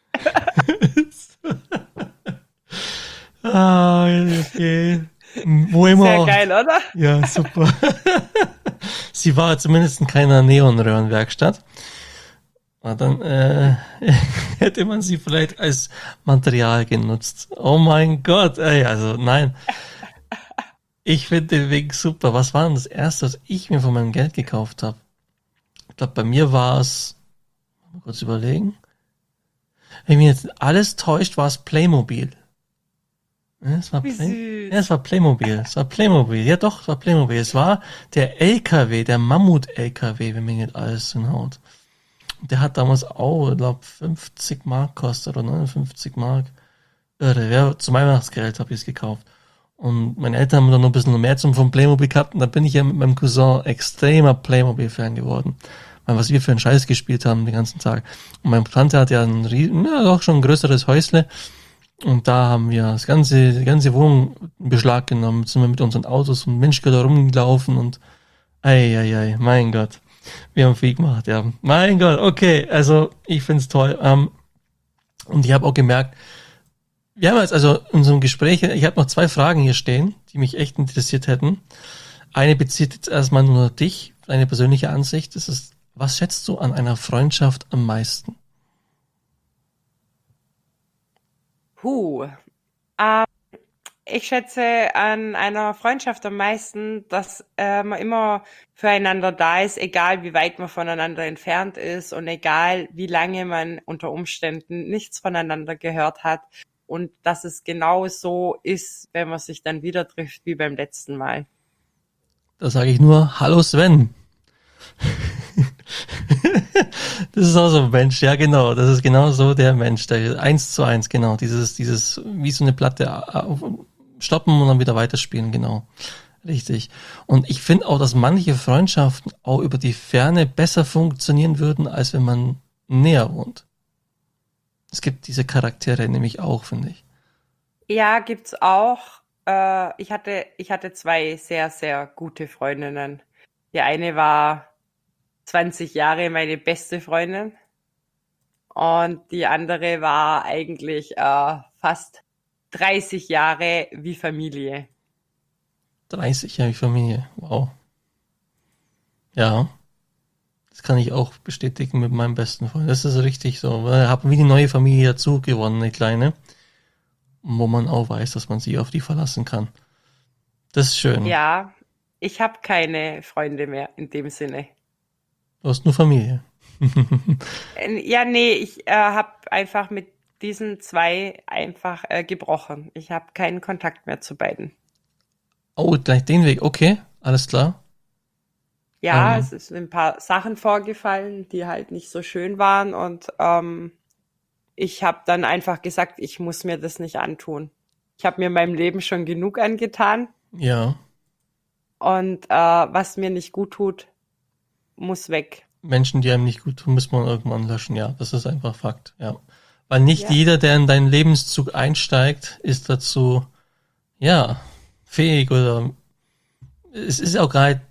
Ah, okay. Wo immer Sehr auch. geil, oder? Ja, super. Sie war zumindest in keiner Neonröhrenwerkstatt. Na, dann äh, hätte man sie vielleicht als Material genutzt. Oh mein Gott, ey, also nein. Ich finde den Weg super. Was war denn das erste, was ich mir von meinem Geld gekauft habe? Ich glaube, bei mir war es, mal kurz überlegen. Wenn mich jetzt alles täuscht, war es Playmobil. Ja, es war Wie Play ja, süß. es war Playmobil. Es war Playmobil. Ja doch, es war Playmobil. Es war der L K W, der Mammut-L K W, wenn mir nicht alles hinhaut. Der hat damals auch, ich glaube, fünfzig Mark kostet oder neunundfünfzig Mark. Irre, ja, zu meinem Weihnachtsgeld habe ich es gekauft. Und meine Eltern haben dann noch ein bisschen mehr zum vom Playmobil gehabt und da bin ich ja mit meinem Cousin extremer Playmobil-Fan geworden. Weil was wir für einen Scheiß gespielt haben den ganzen Tag. Und meine Tante hat ja ein riesen, ja doch schon ein größeres Häusle und da haben wir das ganze, die ganze Wohnung in Beschlag genommen, sind wir mit unseren Autos und Menschgott da rumgelaufen und ei, ei, ei, mein Gott. Wir haben viel gemacht, ja. Mein Gott, okay, also ich find's toll. Ähm, und ich habe auch gemerkt, wir haben jetzt also in unserem Gespräch, ich habe noch zwei Fragen hier stehen, die mich echt interessiert hätten. Eine bezieht jetzt erstmal nur dich, deine persönliche Ansicht. Das ist, was schätzt du an einer Freundschaft am meisten? Huh. Ähm, ich schätze an einer Freundschaft am meisten, dass äh, man immer füreinander da ist, egal wie weit man voneinander entfernt ist und egal wie lange man unter Umständen nichts voneinander gehört hat und dass es genau so ist, wenn man sich dann wieder trifft wie beim letzten Mal. Da sage ich nur, hallo Sven. Das ist auch so ein Mensch, ja genau, das ist genau so der Mensch, der eins zu eins, genau, dieses, dieses, wie so eine Platte auf- stoppen und dann wieder weiterspielen, genau. Richtig. Und ich finde auch, dass manche Freundschaften auch über die Ferne besser funktionieren würden, als wenn man näher wohnt. Es gibt diese Charaktere nämlich auch, finde ich. Ja, gibt's auch. Äh, ich hatte, ich hatte zwei sehr, sehr gute Freundinnen. Die eine war zwanzig Jahre meine beste Freundin und die andere war eigentlich äh, fast dreißig Jahre wie Familie. dreißig Jahre Familie, wow. Ja, das kann ich auch bestätigen mit meinem besten Freund. Das ist richtig so. Wir haben wie eine neue Familie dazu gewonnen, eine kleine, wo man auch weiß, dass man sich auf die verlassen kann. Das ist schön. Ja, ich habe keine Freunde mehr in dem Sinne. Du hast nur Familie. Äh, Ja, nee, ich äh, habe einfach mit diesen zwei einfach äh, gebrochen. Ich habe keinen Kontakt mehr zu beiden. Oh, gleich den Weg. Okay, alles klar. Ja, Ähm, es ist ein paar Sachen vorgefallen, die halt nicht so schön waren und ähm, ich habe dann einfach gesagt, ich muss mir das nicht antun. Ich habe mir in meinem Leben schon genug angetan ja, und äh, was mir nicht gut tut, muss weg. Menschen, die einem nicht gut tun, muss man irgendwann löschen. Ja, das ist einfach Fakt. Ja. Weil nicht Ja. jeder, der in deinen Lebenszug einsteigt, ist dazu, ja, fähig oder es ist auch gar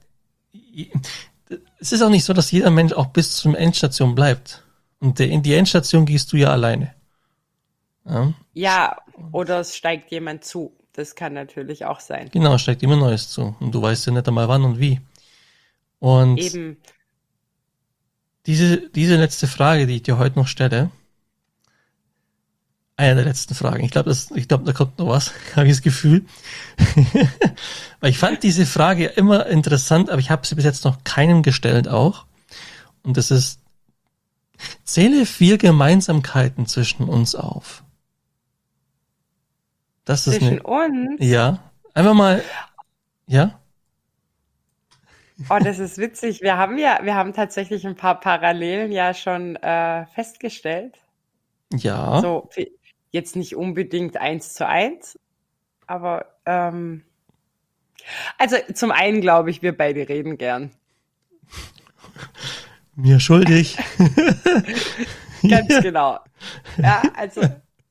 es ist auch nicht so, dass jeder Mensch auch bis zur Endstation bleibt. Und in die Endstation gehst du ja alleine. Ja, Ja, oder es steigt jemand zu. Das kann natürlich auch sein. genau, steigt immer Neues zu. Und du weißt ja nicht einmal wann und wie. Und Eben, diese, diese letzte Frage, die ich dir heute noch stelle, eine der letzten Fragen. Ich glaube, ich glaube, da kommt noch was, habe ich das Gefühl. Weil ich fand diese Frage immer interessant, aber ich habe sie bis jetzt noch keinem gestellt auch. Und das ist, zähle vier Gemeinsamkeiten zwischen uns auf. Das ist zwischen eine, uns. ja, einfach mal, ja, Oh, das ist witzig. Wir haben ja, wir haben tatsächlich ein paar Parallelen ja schon äh, festgestellt. ja, So, fi- jetzt nicht unbedingt eins zu eins, aber ähm, also zum einen glaube ich, wir beide reden gern. mir schuldig. Ganz Ja. genau. Ja, also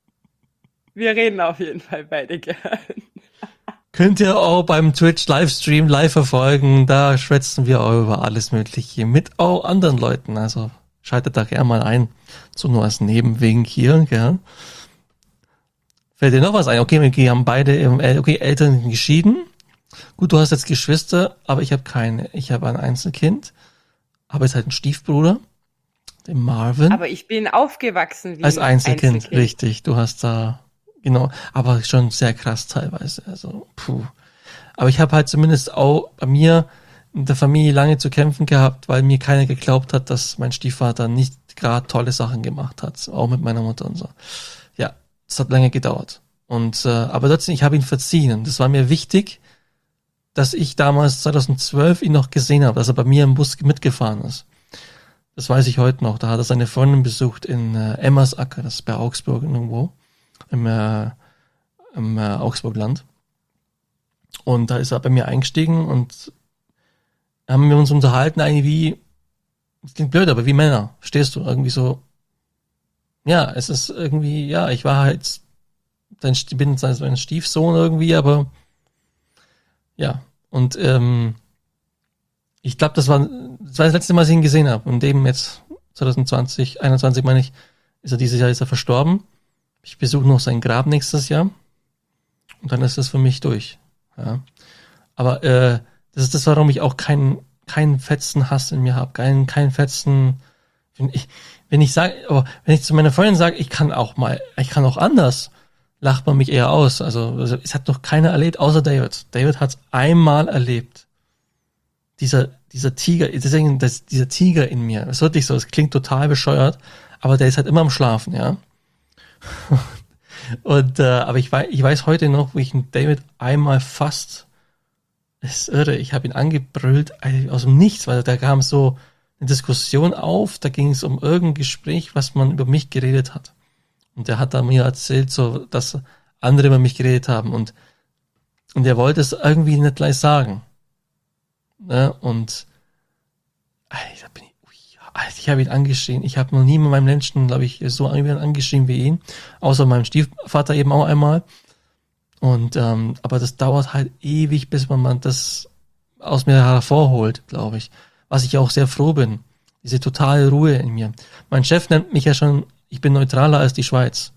wir reden auf jeden Fall beide gern. Könnt ihr auch beim Twitch-Livestream live verfolgen. Da schwätzen wir auch über alles Mögliche mit auch anderen Leuten. Also schaltet da gerne mal ein. So nur als Nebenwink hier, gell? Fällt dir noch was ein? Okay, wir haben beide im El- okay, Eltern geschieden. Gut, du hast jetzt Geschwister, aber ich habe keine. Ich habe ein Einzelkind. Aber jetzt halt einen Stiefbruder, den Marvin. Aber ich bin aufgewachsen wie Als ein Einzelkind, Einzelkind. richtig. Du hast da, genau, aber schon sehr krass teilweise. Also, puh. Aber ich habe halt zumindest auch bei mir in der Familie lange zu kämpfen gehabt, weil mir keiner geglaubt hat, dass mein Stiefvater nicht gerade tolle Sachen gemacht hat. Auch mit meiner Mutter und so. Ja, das hat lange gedauert. Und äh, aber trotzdem, ich habe ihn verziehen. Und das war mir wichtig, dass ich damals zweitausendzwölf ihn noch gesehen habe, dass er bei mir im Bus mitgefahren ist. Das weiß ich heute noch. Da hat er seine Freundin besucht in äh, Emmersacker, das ist bei Augsburg irgendwo, im, äh, im äh, Augsburgland. Und da ist er bei mir eingestiegen und haben wir uns unterhalten, eigentlich wie, das klingt blöd, aber wie Männer, verstehst du? Irgendwie so, ja, es ist irgendwie, ja, ich war halt, sein, bin sein Stiefsohn irgendwie, aber ja, und ähm, ich glaube, das war, das war das letzte Mal, dass ich ihn gesehen habe. Und eben jetzt, zwanzig zwanzig, einundzwanzig meine ich, ist er dieses Jahr ist er verstorben. Ich besuche noch sein Grab nächstes Jahr. Und dann ist das für mich durch. Ja. Aber äh, das ist das, warum ich auch keinen keinen fetzen Hass in mir habe. Keinen, keinen fetzen. Wenn ich, wenn ich sage, oh, wenn ich zu meiner Freundin sage, ich kann auch mal, ich kann auch anders, lacht man mich eher aus. Also, also es hat noch keiner erlebt, außer David. David hat es einmal erlebt. Dieser, dieser Tiger, deswegen, das, dieser Tiger in mir, das ist wirklich so, es klingt total bescheuert, aber der ist halt immer am Schlafen, ja. Und, äh, aber ich weiß, ich weiß heute noch, wo ich einen David einmal fast, das ist irre, ich habe ihn angebrüllt, äh, aus dem Nichts, weil da kam so eine Diskussion auf, da ging es um irgendein Gespräch, was man über mich geredet hat. Und der hat da mir erzählt, so, dass andere über mich geredet haben und, und er wollte es irgendwie nicht gleich sagen. Ne? Und Alter, bin ich, ui, Alter, ich habe ihn angeschrien. Ich habe noch nie in meinem Menschen, glaube ich, so angeschrien wie ihn. Außer meinem Stiefvater eben auch einmal. Und ähm, aber das dauert halt ewig, bis man, man das aus mir hervorholt, glaube ich. Was ich auch sehr froh bin. Diese totale Ruhe in mir. Mein Chef nennt mich ja schon, ich bin neutraler als die Schweiz.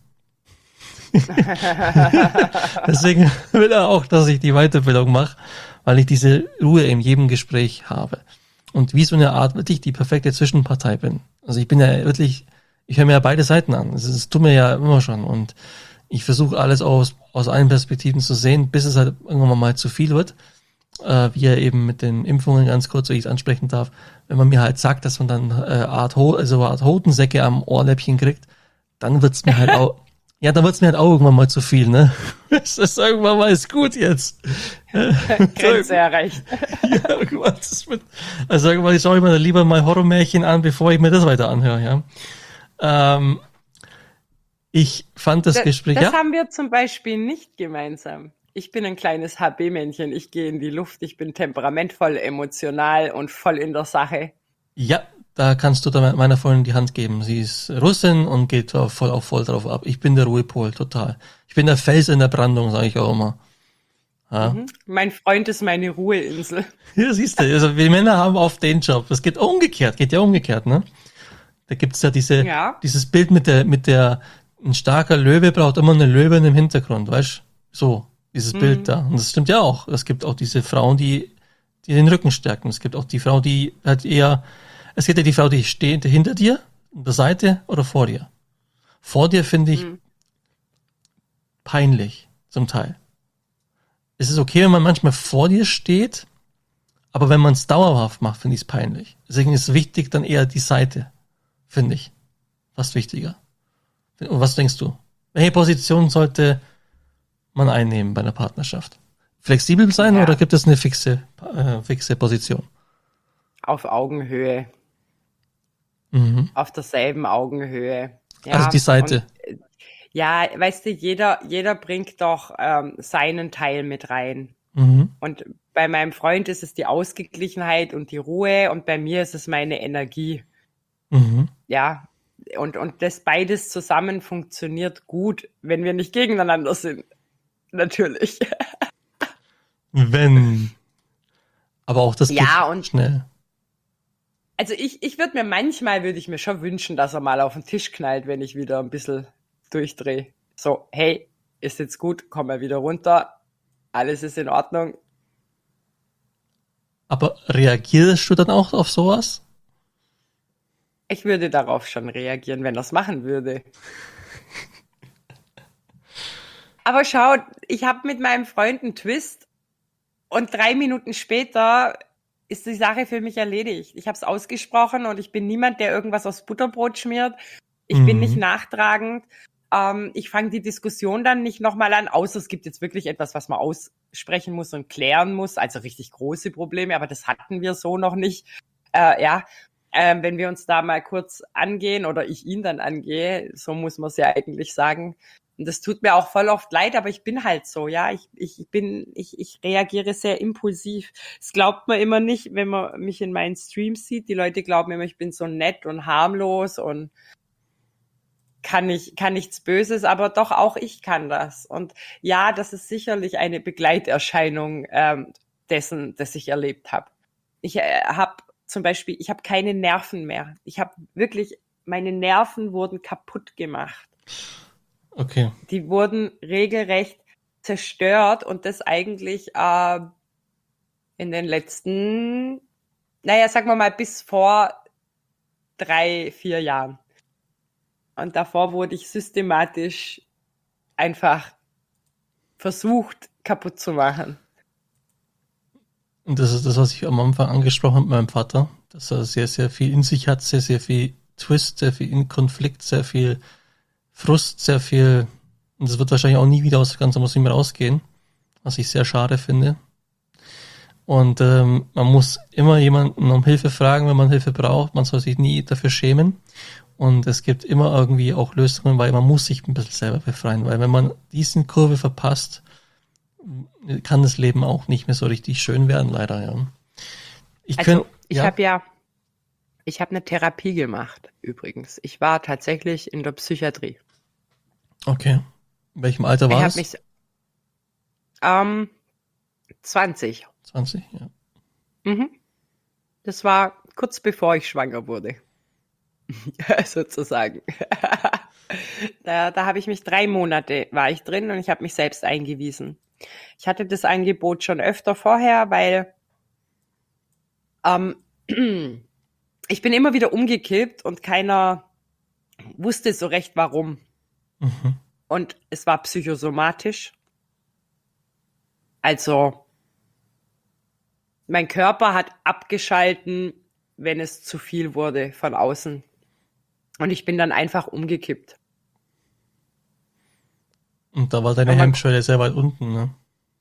Deswegen will er auch, dass ich die Weiterbildung mache, weil ich diese Ruhe in jedem Gespräch habe. Und wie so eine Art wirklich die perfekte Zwischenpartei bin. Also ich bin ja wirklich, ich höre mir ja beide Seiten an. Das, das tut mir ja immer schon. Und ich versuche alles aus, aus allen Perspektiven zu sehen, bis es halt irgendwann mal zu viel wird. Äh, wie er eben mit den Impfungen ganz kurz, wenn ich es ansprechen darf, wenn man mir halt sagt, dass man dann äh, Art, Ho also Art Hodensäcke am Ohrläppchen kriegt, dann wird's mir halt auch, ja, dann wird's mir halt auch irgendwann mal zu viel, ne? Es ist irgendwann mal ist gut jetzt. Grenze erreicht. Ja, was mit, also irgendwann schaue ich mir lieber mal Horrormärchen an, bevor ich mir das weiter anhöre, ja. Ähm, ich fand das Das, Gespräch, das ja, haben wir zum Beispiel nicht gemeinsam. Ich bin ein kleines H B-Männchen. Ich gehe in die Luft. Ich bin temperamentvoll, emotional und voll in der Sache. ja, da kannst du da meiner Freundin die Hand geben. Sie ist Russin und geht da voll auf voll drauf ab. Ich bin der Ruhepol, total. Ich bin der Fels in der Brandung, sage ich auch immer. Ja. Mhm. Mein Freund ist meine Ruheinsel. Ja, siehst du, also wir Männer haben oft den Job. Das geht umgekehrt, geht ja umgekehrt, ne? Da gibt's ja diese, Ja. dieses Bild mit der, mit der, ein starker Löwe braucht immer eine Löwin im Hintergrund, weißt? So, dieses Mhm. Bild da. Und das stimmt ja auch. Es gibt auch diese Frauen, die, die den Rücken stärken. Es gibt auch die Frau, die halt eher, es gibt ja die Frau, die steht hinter dir, an der Seite oder vor dir. Vor dir finde ich Mhm. peinlich, zum Teil. Es ist okay, wenn man manchmal vor dir steht, aber wenn man es dauerhaft macht, finde ich es peinlich. Deswegen ist wichtig dann eher die Seite, finde ich. Fast wichtiger. Und was denkst du? Welche Position sollte man einnehmen bei einer Partnerschaft? Flexibel sein Ja. oder gibt es eine fixe, äh, fixe Position? Auf Augenhöhe, Mhm. auf derselben Augenhöhe. Ja, Also die Seite. und äh, ja, weißt du, jeder, jeder bringt doch ähm, seinen Teil mit rein. Mhm. Und bei meinem Freund ist es die Ausgeglichenheit und die Ruhe und bei mir ist es meine Energie. Mhm. Ja, und, und das beides zusammen funktioniert gut, wenn wir nicht gegeneinander sind. Natürlich. Wenn. Aber auch das geht Ja, und schnell. also ich, ich würde mir manchmal, würde ich mir schon wünschen, dass er mal auf den Tisch knallt, wenn ich wieder ein bisschen durchdrehe. So, hey, ist jetzt gut, komm mal wieder runter, alles ist in Ordnung. Aber reagierst du dann auch auf sowas? Ich würde darauf schon reagieren, wenn er es machen würde. Aber schau, ich habe mit meinem Freund einen Twist und drei Minuten später ist die Sache für mich erledigt. Ich habe es ausgesprochen und ich bin niemand, der irgendwas aufs Butterbrot schmiert. Ich Mhm. bin nicht nachtragend. Ähm, ich fange die Diskussion dann nicht nochmal an, außer es gibt jetzt wirklich etwas, was man aussprechen muss und klären muss. Also richtig große Probleme, aber das hatten wir so noch nicht. Äh, ja, ähm, wenn wir uns da mal kurz angehen oder ich ihn dann angehe, so muss man es ja eigentlich sagen. Und das tut mir auch voll oft leid, aber ich bin halt so, ja. Ich, ich bin, ich, ich reagiere sehr impulsiv. Das glaubt man immer nicht, wenn man mich in meinen Streams sieht. Die Leute glauben immer, ich bin so nett und harmlos und kann nicht, kann nichts Böses, aber doch auch ich kann das. Und ja, das ist sicherlich eine Begleiterscheinung ähm, dessen, das ich erlebt habe. Ich äh, habe zum Beispiel, ich habe keine Nerven mehr. Ich habe wirklich, meine Nerven wurden kaputt gemacht. Okay. Die wurden regelrecht zerstört und das eigentlich äh, in den letzten, naja, sagen wir mal, bis vor drei, vier Jahren. Und davor wurde ich systematisch einfach versucht, kaputt zu machen. Und das ist das, was ich am Anfang angesprochen habe mit meinem Vater, dass er sehr, sehr viel in sich hat, sehr, sehr viel Twist, sehr viel Konflikt, sehr viel Frust, sehr viel, und das wird wahrscheinlich auch nie wieder aus ganz aus ihm rausgehen, was ich sehr schade finde. Und ähm, man muss immer jemanden um Hilfe fragen, wenn man Hilfe braucht. Man soll sich nie dafür schämen. Und es gibt immer irgendwie auch Lösungen, weil man muss sich ein bisschen selber befreien. Weil wenn man diesen Kurve verpasst, kann das Leben auch nicht mehr so richtig schön werden, leider, ja. Ich Also könnt, ich ja, habe ja, ich habe eine Therapie gemacht übrigens. Ich war tatsächlich in der Psychiatrie. okay. In welchem Alter Ich war habe es? mich ähm, zwanzig. zwanzig, ja. Mhm. Das war kurz bevor ich schwanger wurde. Sozusagen. da da habe ich mich drei Monate war ich drin und ich habe mich selbst eingewiesen. Ich hatte das Angebot schon öfter vorher, weil ähm, ich bin immer wieder umgekippt und keiner wusste so recht warum. Mhm. Und es war psychosomatisch. Also mein Körper hat abgeschalten, wenn es zu viel wurde von außen. Und ich bin dann einfach umgekippt. Und da war deine Und man- Hemmschwelle sehr weit unten, ne?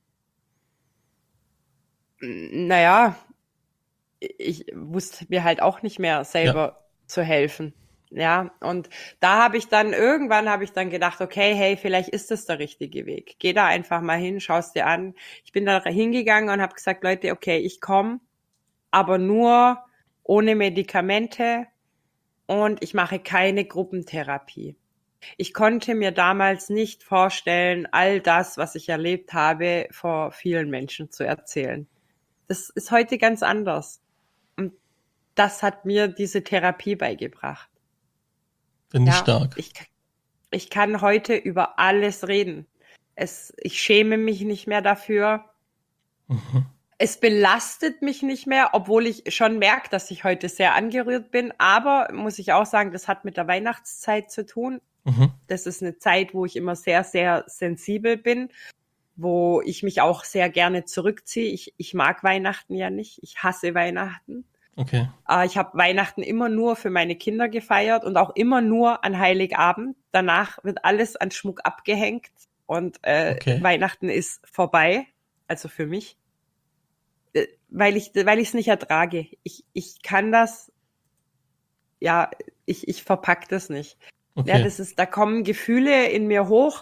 Naja, ich wusste mir halt auch nicht mehr selber zu helfen. Ja, und da habe ich dann, irgendwann habe ich dann gedacht, okay, hey, vielleicht ist das der richtige Weg. Geh da einfach mal hin, schau's dir an. Ich bin da hingegangen und habe gesagt, Leute, okay, ich komme, aber nur ohne Medikamente und ich mache keine Gruppentherapie. Ich konnte mir damals nicht vorstellen, all das, was ich erlebt habe, vor vielen Menschen zu erzählen. Das ist heute ganz anders. Und das hat mir diese Therapie beigebracht. Finde ich Ja, stark. ich, ich kann heute über alles reden. Es, ich schäme mich nicht mehr dafür. Mhm. Es belastet mich nicht mehr, obwohl ich schon merke, dass ich heute sehr angerührt bin. Aber muss ich auch sagen, das hat mit der Weihnachtszeit zu tun. Mhm. Das ist eine Zeit, wo ich immer sehr, sehr sensibel bin, wo ich mich auch sehr gerne zurückziehe. Ich, ich mag Weihnachten ja nicht. Ich hasse Weihnachten. Okay. Äh, ich habe Weihnachten immer nur für meine Kinder gefeiert und auch immer nur an Heiligabend. Danach wird alles an Schmuck abgehängt und äh, Okay. Weihnachten ist vorbei. Also für mich. Äh, Weil ich weil ich es nicht ertrage. Ich, ich kann das, ja, ich, ich verpack das nicht. Okay. Ja, das ist, da kommen Gefühle in mir hoch.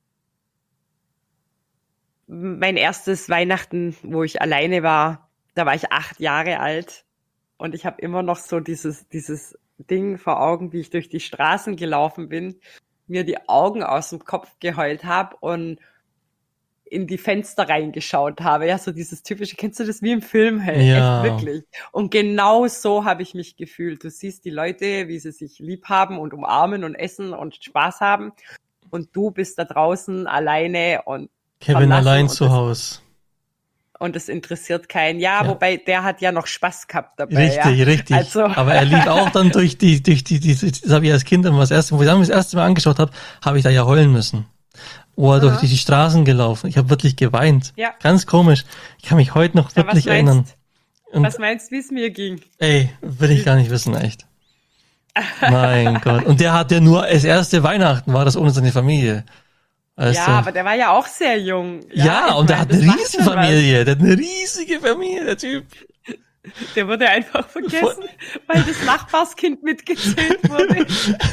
Mein erstes Weihnachten, wo ich alleine war, da war ich acht Jahre alt und ich habe immer noch so dieses, dieses Ding vor Augen, wie ich durch die Straßen gelaufen bin, mir die Augen aus dem Kopf geheult habe und in die Fenster reingeschaut habe. Ja, so dieses typische, kennst du das wie im Film? Hey, Ja. echt wirklich. Und genau so habe ich mich gefühlt. Du siehst die Leute, wie sie sich lieb haben und umarmen und essen und Spaß haben. Und du bist da draußen alleine und Kevin verlassen allein und zu das- Hause. und es interessiert keinen. Ja, Ja. wobei der hat ja noch Spaß gehabt dabei. Richtig, ja. richtig. Also, Aber er lief auch dann durch die, durch die, diese, das habe ich als Kind immer das erste, wo ich das erste Mal angeschaut habe, habe ich da ja heulen müssen. Wo er durch Aha. die Straßen gelaufen. Ich habe wirklich geweint. Ja. Ganz komisch. Ich kann mich heute noch ja, was wirklich erinnern. meinst, Und was meinst du, wie es mir ging? ey, will ich gar nicht wissen, echt. Mein Gott. Und der hat ja nur, das erste Weihnachten war das ohne seine Familie. Weißt Ja, du? aber der war ja auch sehr jung. ja, ich und der mein, hat eine das macht schon Riesenfamilie. Der hat eine riesige Familie, der Typ. was. Der wurde einfach vergessen, weil das Nachbarskind mitgezählt wurde.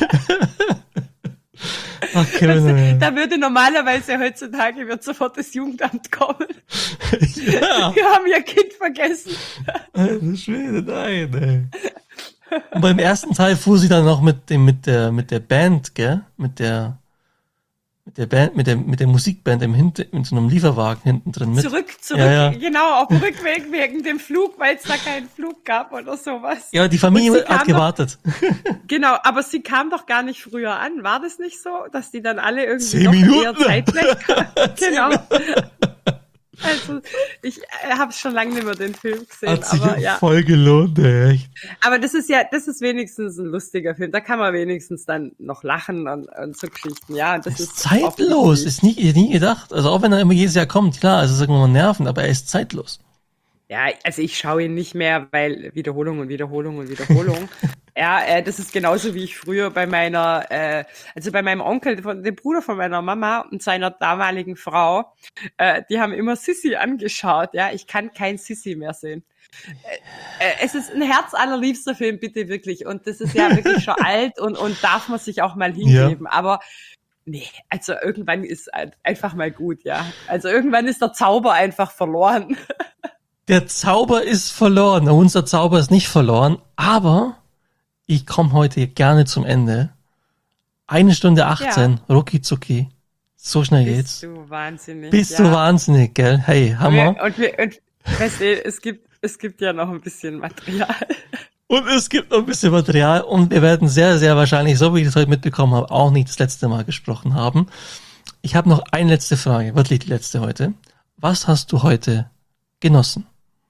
Ach, Kevin, Weißt du, ey. da würde normalerweise heutzutage wird sofort das Jugendamt kommen. ja. Wir haben ihr Kind vergessen. Alter Schwede, nein, ey. Und beim ersten Teil fuhr sie dann noch mit dem, mit der, mit der Band, gell? Mit der, mit der Band, mit der, mit der Musikband im Hinter, in so einem Lieferwagen hinten drin mit. Zurück, zurück, Ja, ja. genau, auf dem Rückweg wegen dem Flug, weil es da keinen Flug gab oder sowas. Ja, die Und Familie sie hat kam gewartet. Genau, aber sie kam doch gar nicht früher an. War das nicht so, dass die dann alle irgendwie Zehn doch Minuten. eher zeitgleich kamen? Genau. Also, ich äh, habe schon lange nicht mehr den Film gesehen, Hat sich aber ja. voll gelohnt, ey, echt. Aber das ist ja, das ist wenigstens ein lustiger Film. Da kann man wenigstens dann noch lachen und, und so Geschichten. Ja, und das Das ist ist zeitlos, offensichtlich- ist nie, nie gedacht. Also auch wenn er immer jedes Jahr kommt, klar, also ist irgendwann mal nervend, aber er ist zeitlos. Ja, also ich schaue ihn nicht mehr, weil Wiederholung und Wiederholung und Wiederholung. ja, äh, das ist genauso wie ich früher bei meiner, äh, also bei meinem Onkel, von, dem Bruder von meiner Mama und seiner damaligen Frau, äh, die haben immer Sissi angeschaut. Ja, ich kann kein Sissi mehr sehen. Äh, äh, es ist ein herzallerliebster Film, bitte wirklich. Und das ist ja wirklich schon alt und, und darf man sich auch mal hingeben. Aber nee, also irgendwann ist halt einfach mal gut, ja. Also irgendwann ist der Zauber einfach verloren. Der Zauber ist verloren. Unser Zauber ist nicht verloren, aber ich komme heute gerne zum Ende. Eine Stunde achtzehn, rucki zucki. So schnell geht's. Bist du wahnsinnig. Bist ja. du wahnsinnig, gell? Hey, Hammer. Und, wir, und, wir, und weißt du, es gibt, es gibt ja noch ein bisschen Material. Und es gibt noch ein bisschen Material und wir werden sehr, sehr wahrscheinlich, so wie ich das heute mitbekommen habe, auch nicht das letzte Mal gesprochen haben. Ich habe noch eine letzte Frage, wirklich die letzte heute. Was hast du heute genossen?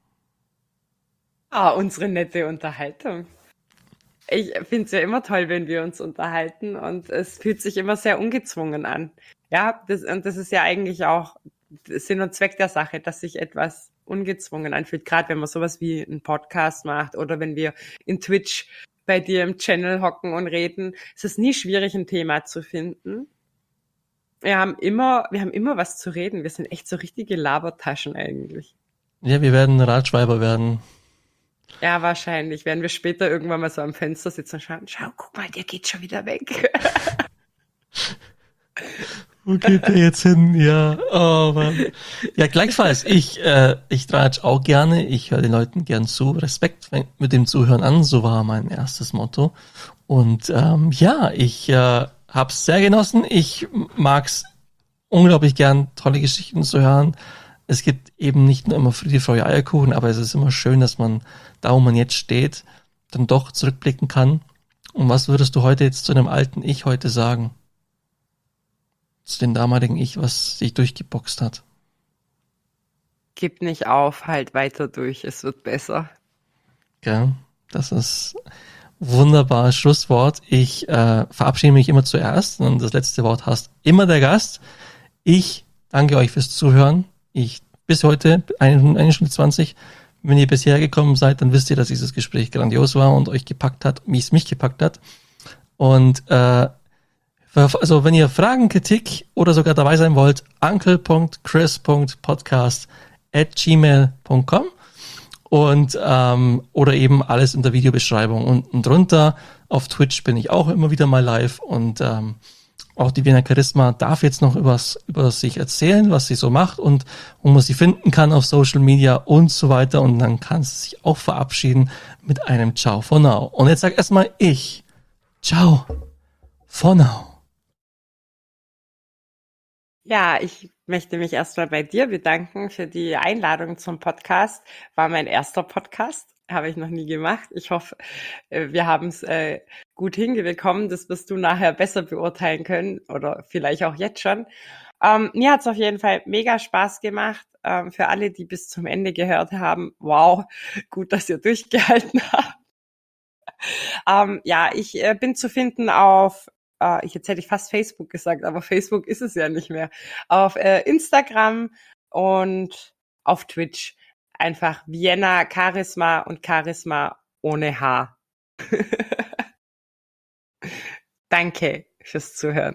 Ah, unsere nette Unterhaltung. Ich finde es ja immer toll, wenn wir uns unterhalten und es fühlt sich immer sehr ungezwungen an. Ja, das, und das ist ja eigentlich auch Sinn und Zweck der Sache, dass sich etwas ungezwungen anfühlt, gerade wenn man sowas wie einen Podcast macht oder wenn wir in Twitch bei dir im Channel hocken und reden. Es ist nie schwierig, ein Thema zu finden. Wir haben immer, wir haben immer was zu reden. Wir sind echt so richtige Labertaschen eigentlich. Ja, wir werden Ratschweiber werden. Ja, wahrscheinlich. Werden wir später irgendwann mal so am Fenster sitzen und schauen, schau, guck mal, der geht schon wieder weg. Wo geht der jetzt hin? Ja, oh Mann. Ja, gleichfalls. Ich, äh, ich tratsch auch gerne. Ich höre den Leuten gern zu. Respekt mit dem Zuhören an. So war mein erstes Motto. Und ähm, ja, ich äh, hab's sehr genossen. Ich mag's unglaublich gern, tolle Geschichten zu hören. Es gibt eben nicht nur immer Friede, Freude, Eierkuchen, aber es ist immer schön, dass man da, wo man jetzt steht, dann doch zurückblicken kann. Und was würdest du heute jetzt zu einem alten Ich heute sagen? Zu dem damaligen Ich, was dich durchgeboxt hat? Gib nicht auf, halt weiter durch, es wird besser. Gell? Das ist wunderbares Schlusswort. Ich äh, verabschiede mich immer zuerst und das letzte Wort hast immer der Gast. Ich danke euch fürs Zuhören. Ich bis heute, eine Stunde zwanzig. Wenn ihr bisher gekommen seid, dann wisst ihr, dass dieses Gespräch grandios war und euch gepackt hat, wie es mich gepackt hat. Und äh, also wenn ihr Fragen, Kritik oder sogar dabei sein wollt, uncle punkt chris punkt podcast at gmail punkt com und ähm, oder eben alles in der Videobeschreibung unten drunter. Auf Twitch bin ich auch immer wieder mal live und ähm, auch die Wiener Charisma darf jetzt noch übers, über sich erzählen, was sie so macht und wo man sie finden kann auf Social Media und so weiter. Und dann kann sie sich auch verabschieden mit einem Ciao for now. Und jetzt sag erstmal ich Ciao for now. Ja, ich möchte mich erstmal bei dir bedanken für die Einladung zum Podcast. War mein erster Podcast, habe ich noch nie gemacht. Ich hoffe, wir haben es äh, gut hingebekommen. Das wirst du nachher besser beurteilen können oder vielleicht auch jetzt schon. Ähm, mir hat es auf jeden Fall mega Spaß gemacht. Ähm, für alle, die bis zum Ende gehört haben, wow, gut, dass ihr durchgehalten habt. ähm, ja, ich äh, bin zu finden auf Uh, ich, jetzt hätte ich fast Facebook gesagt, aber Facebook ist es ja nicht mehr. Auf äh, Instagram und auf Twitch. Einfach Vienna Charisma und Charisma ohne H. Danke fürs Zuhören.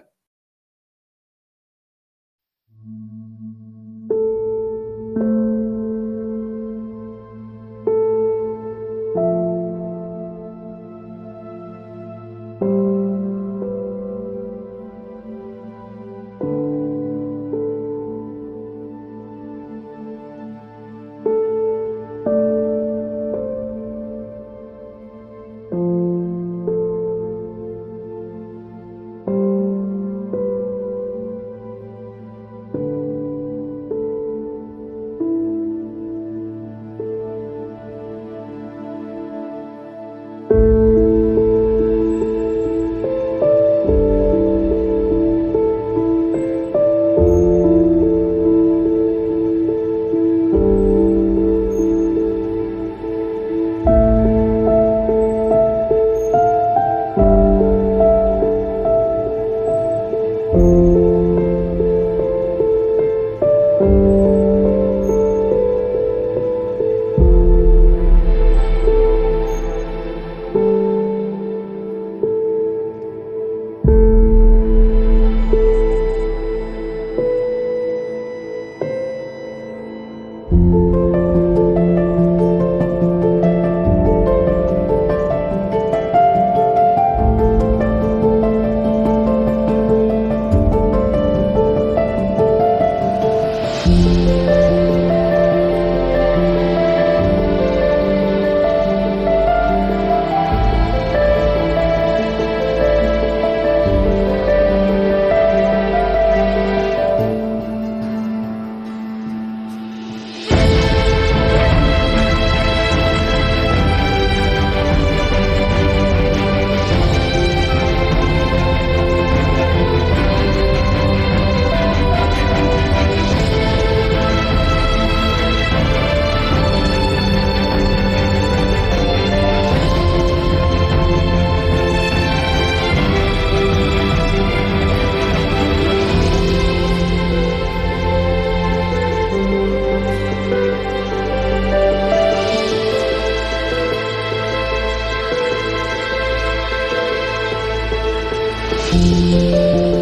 Música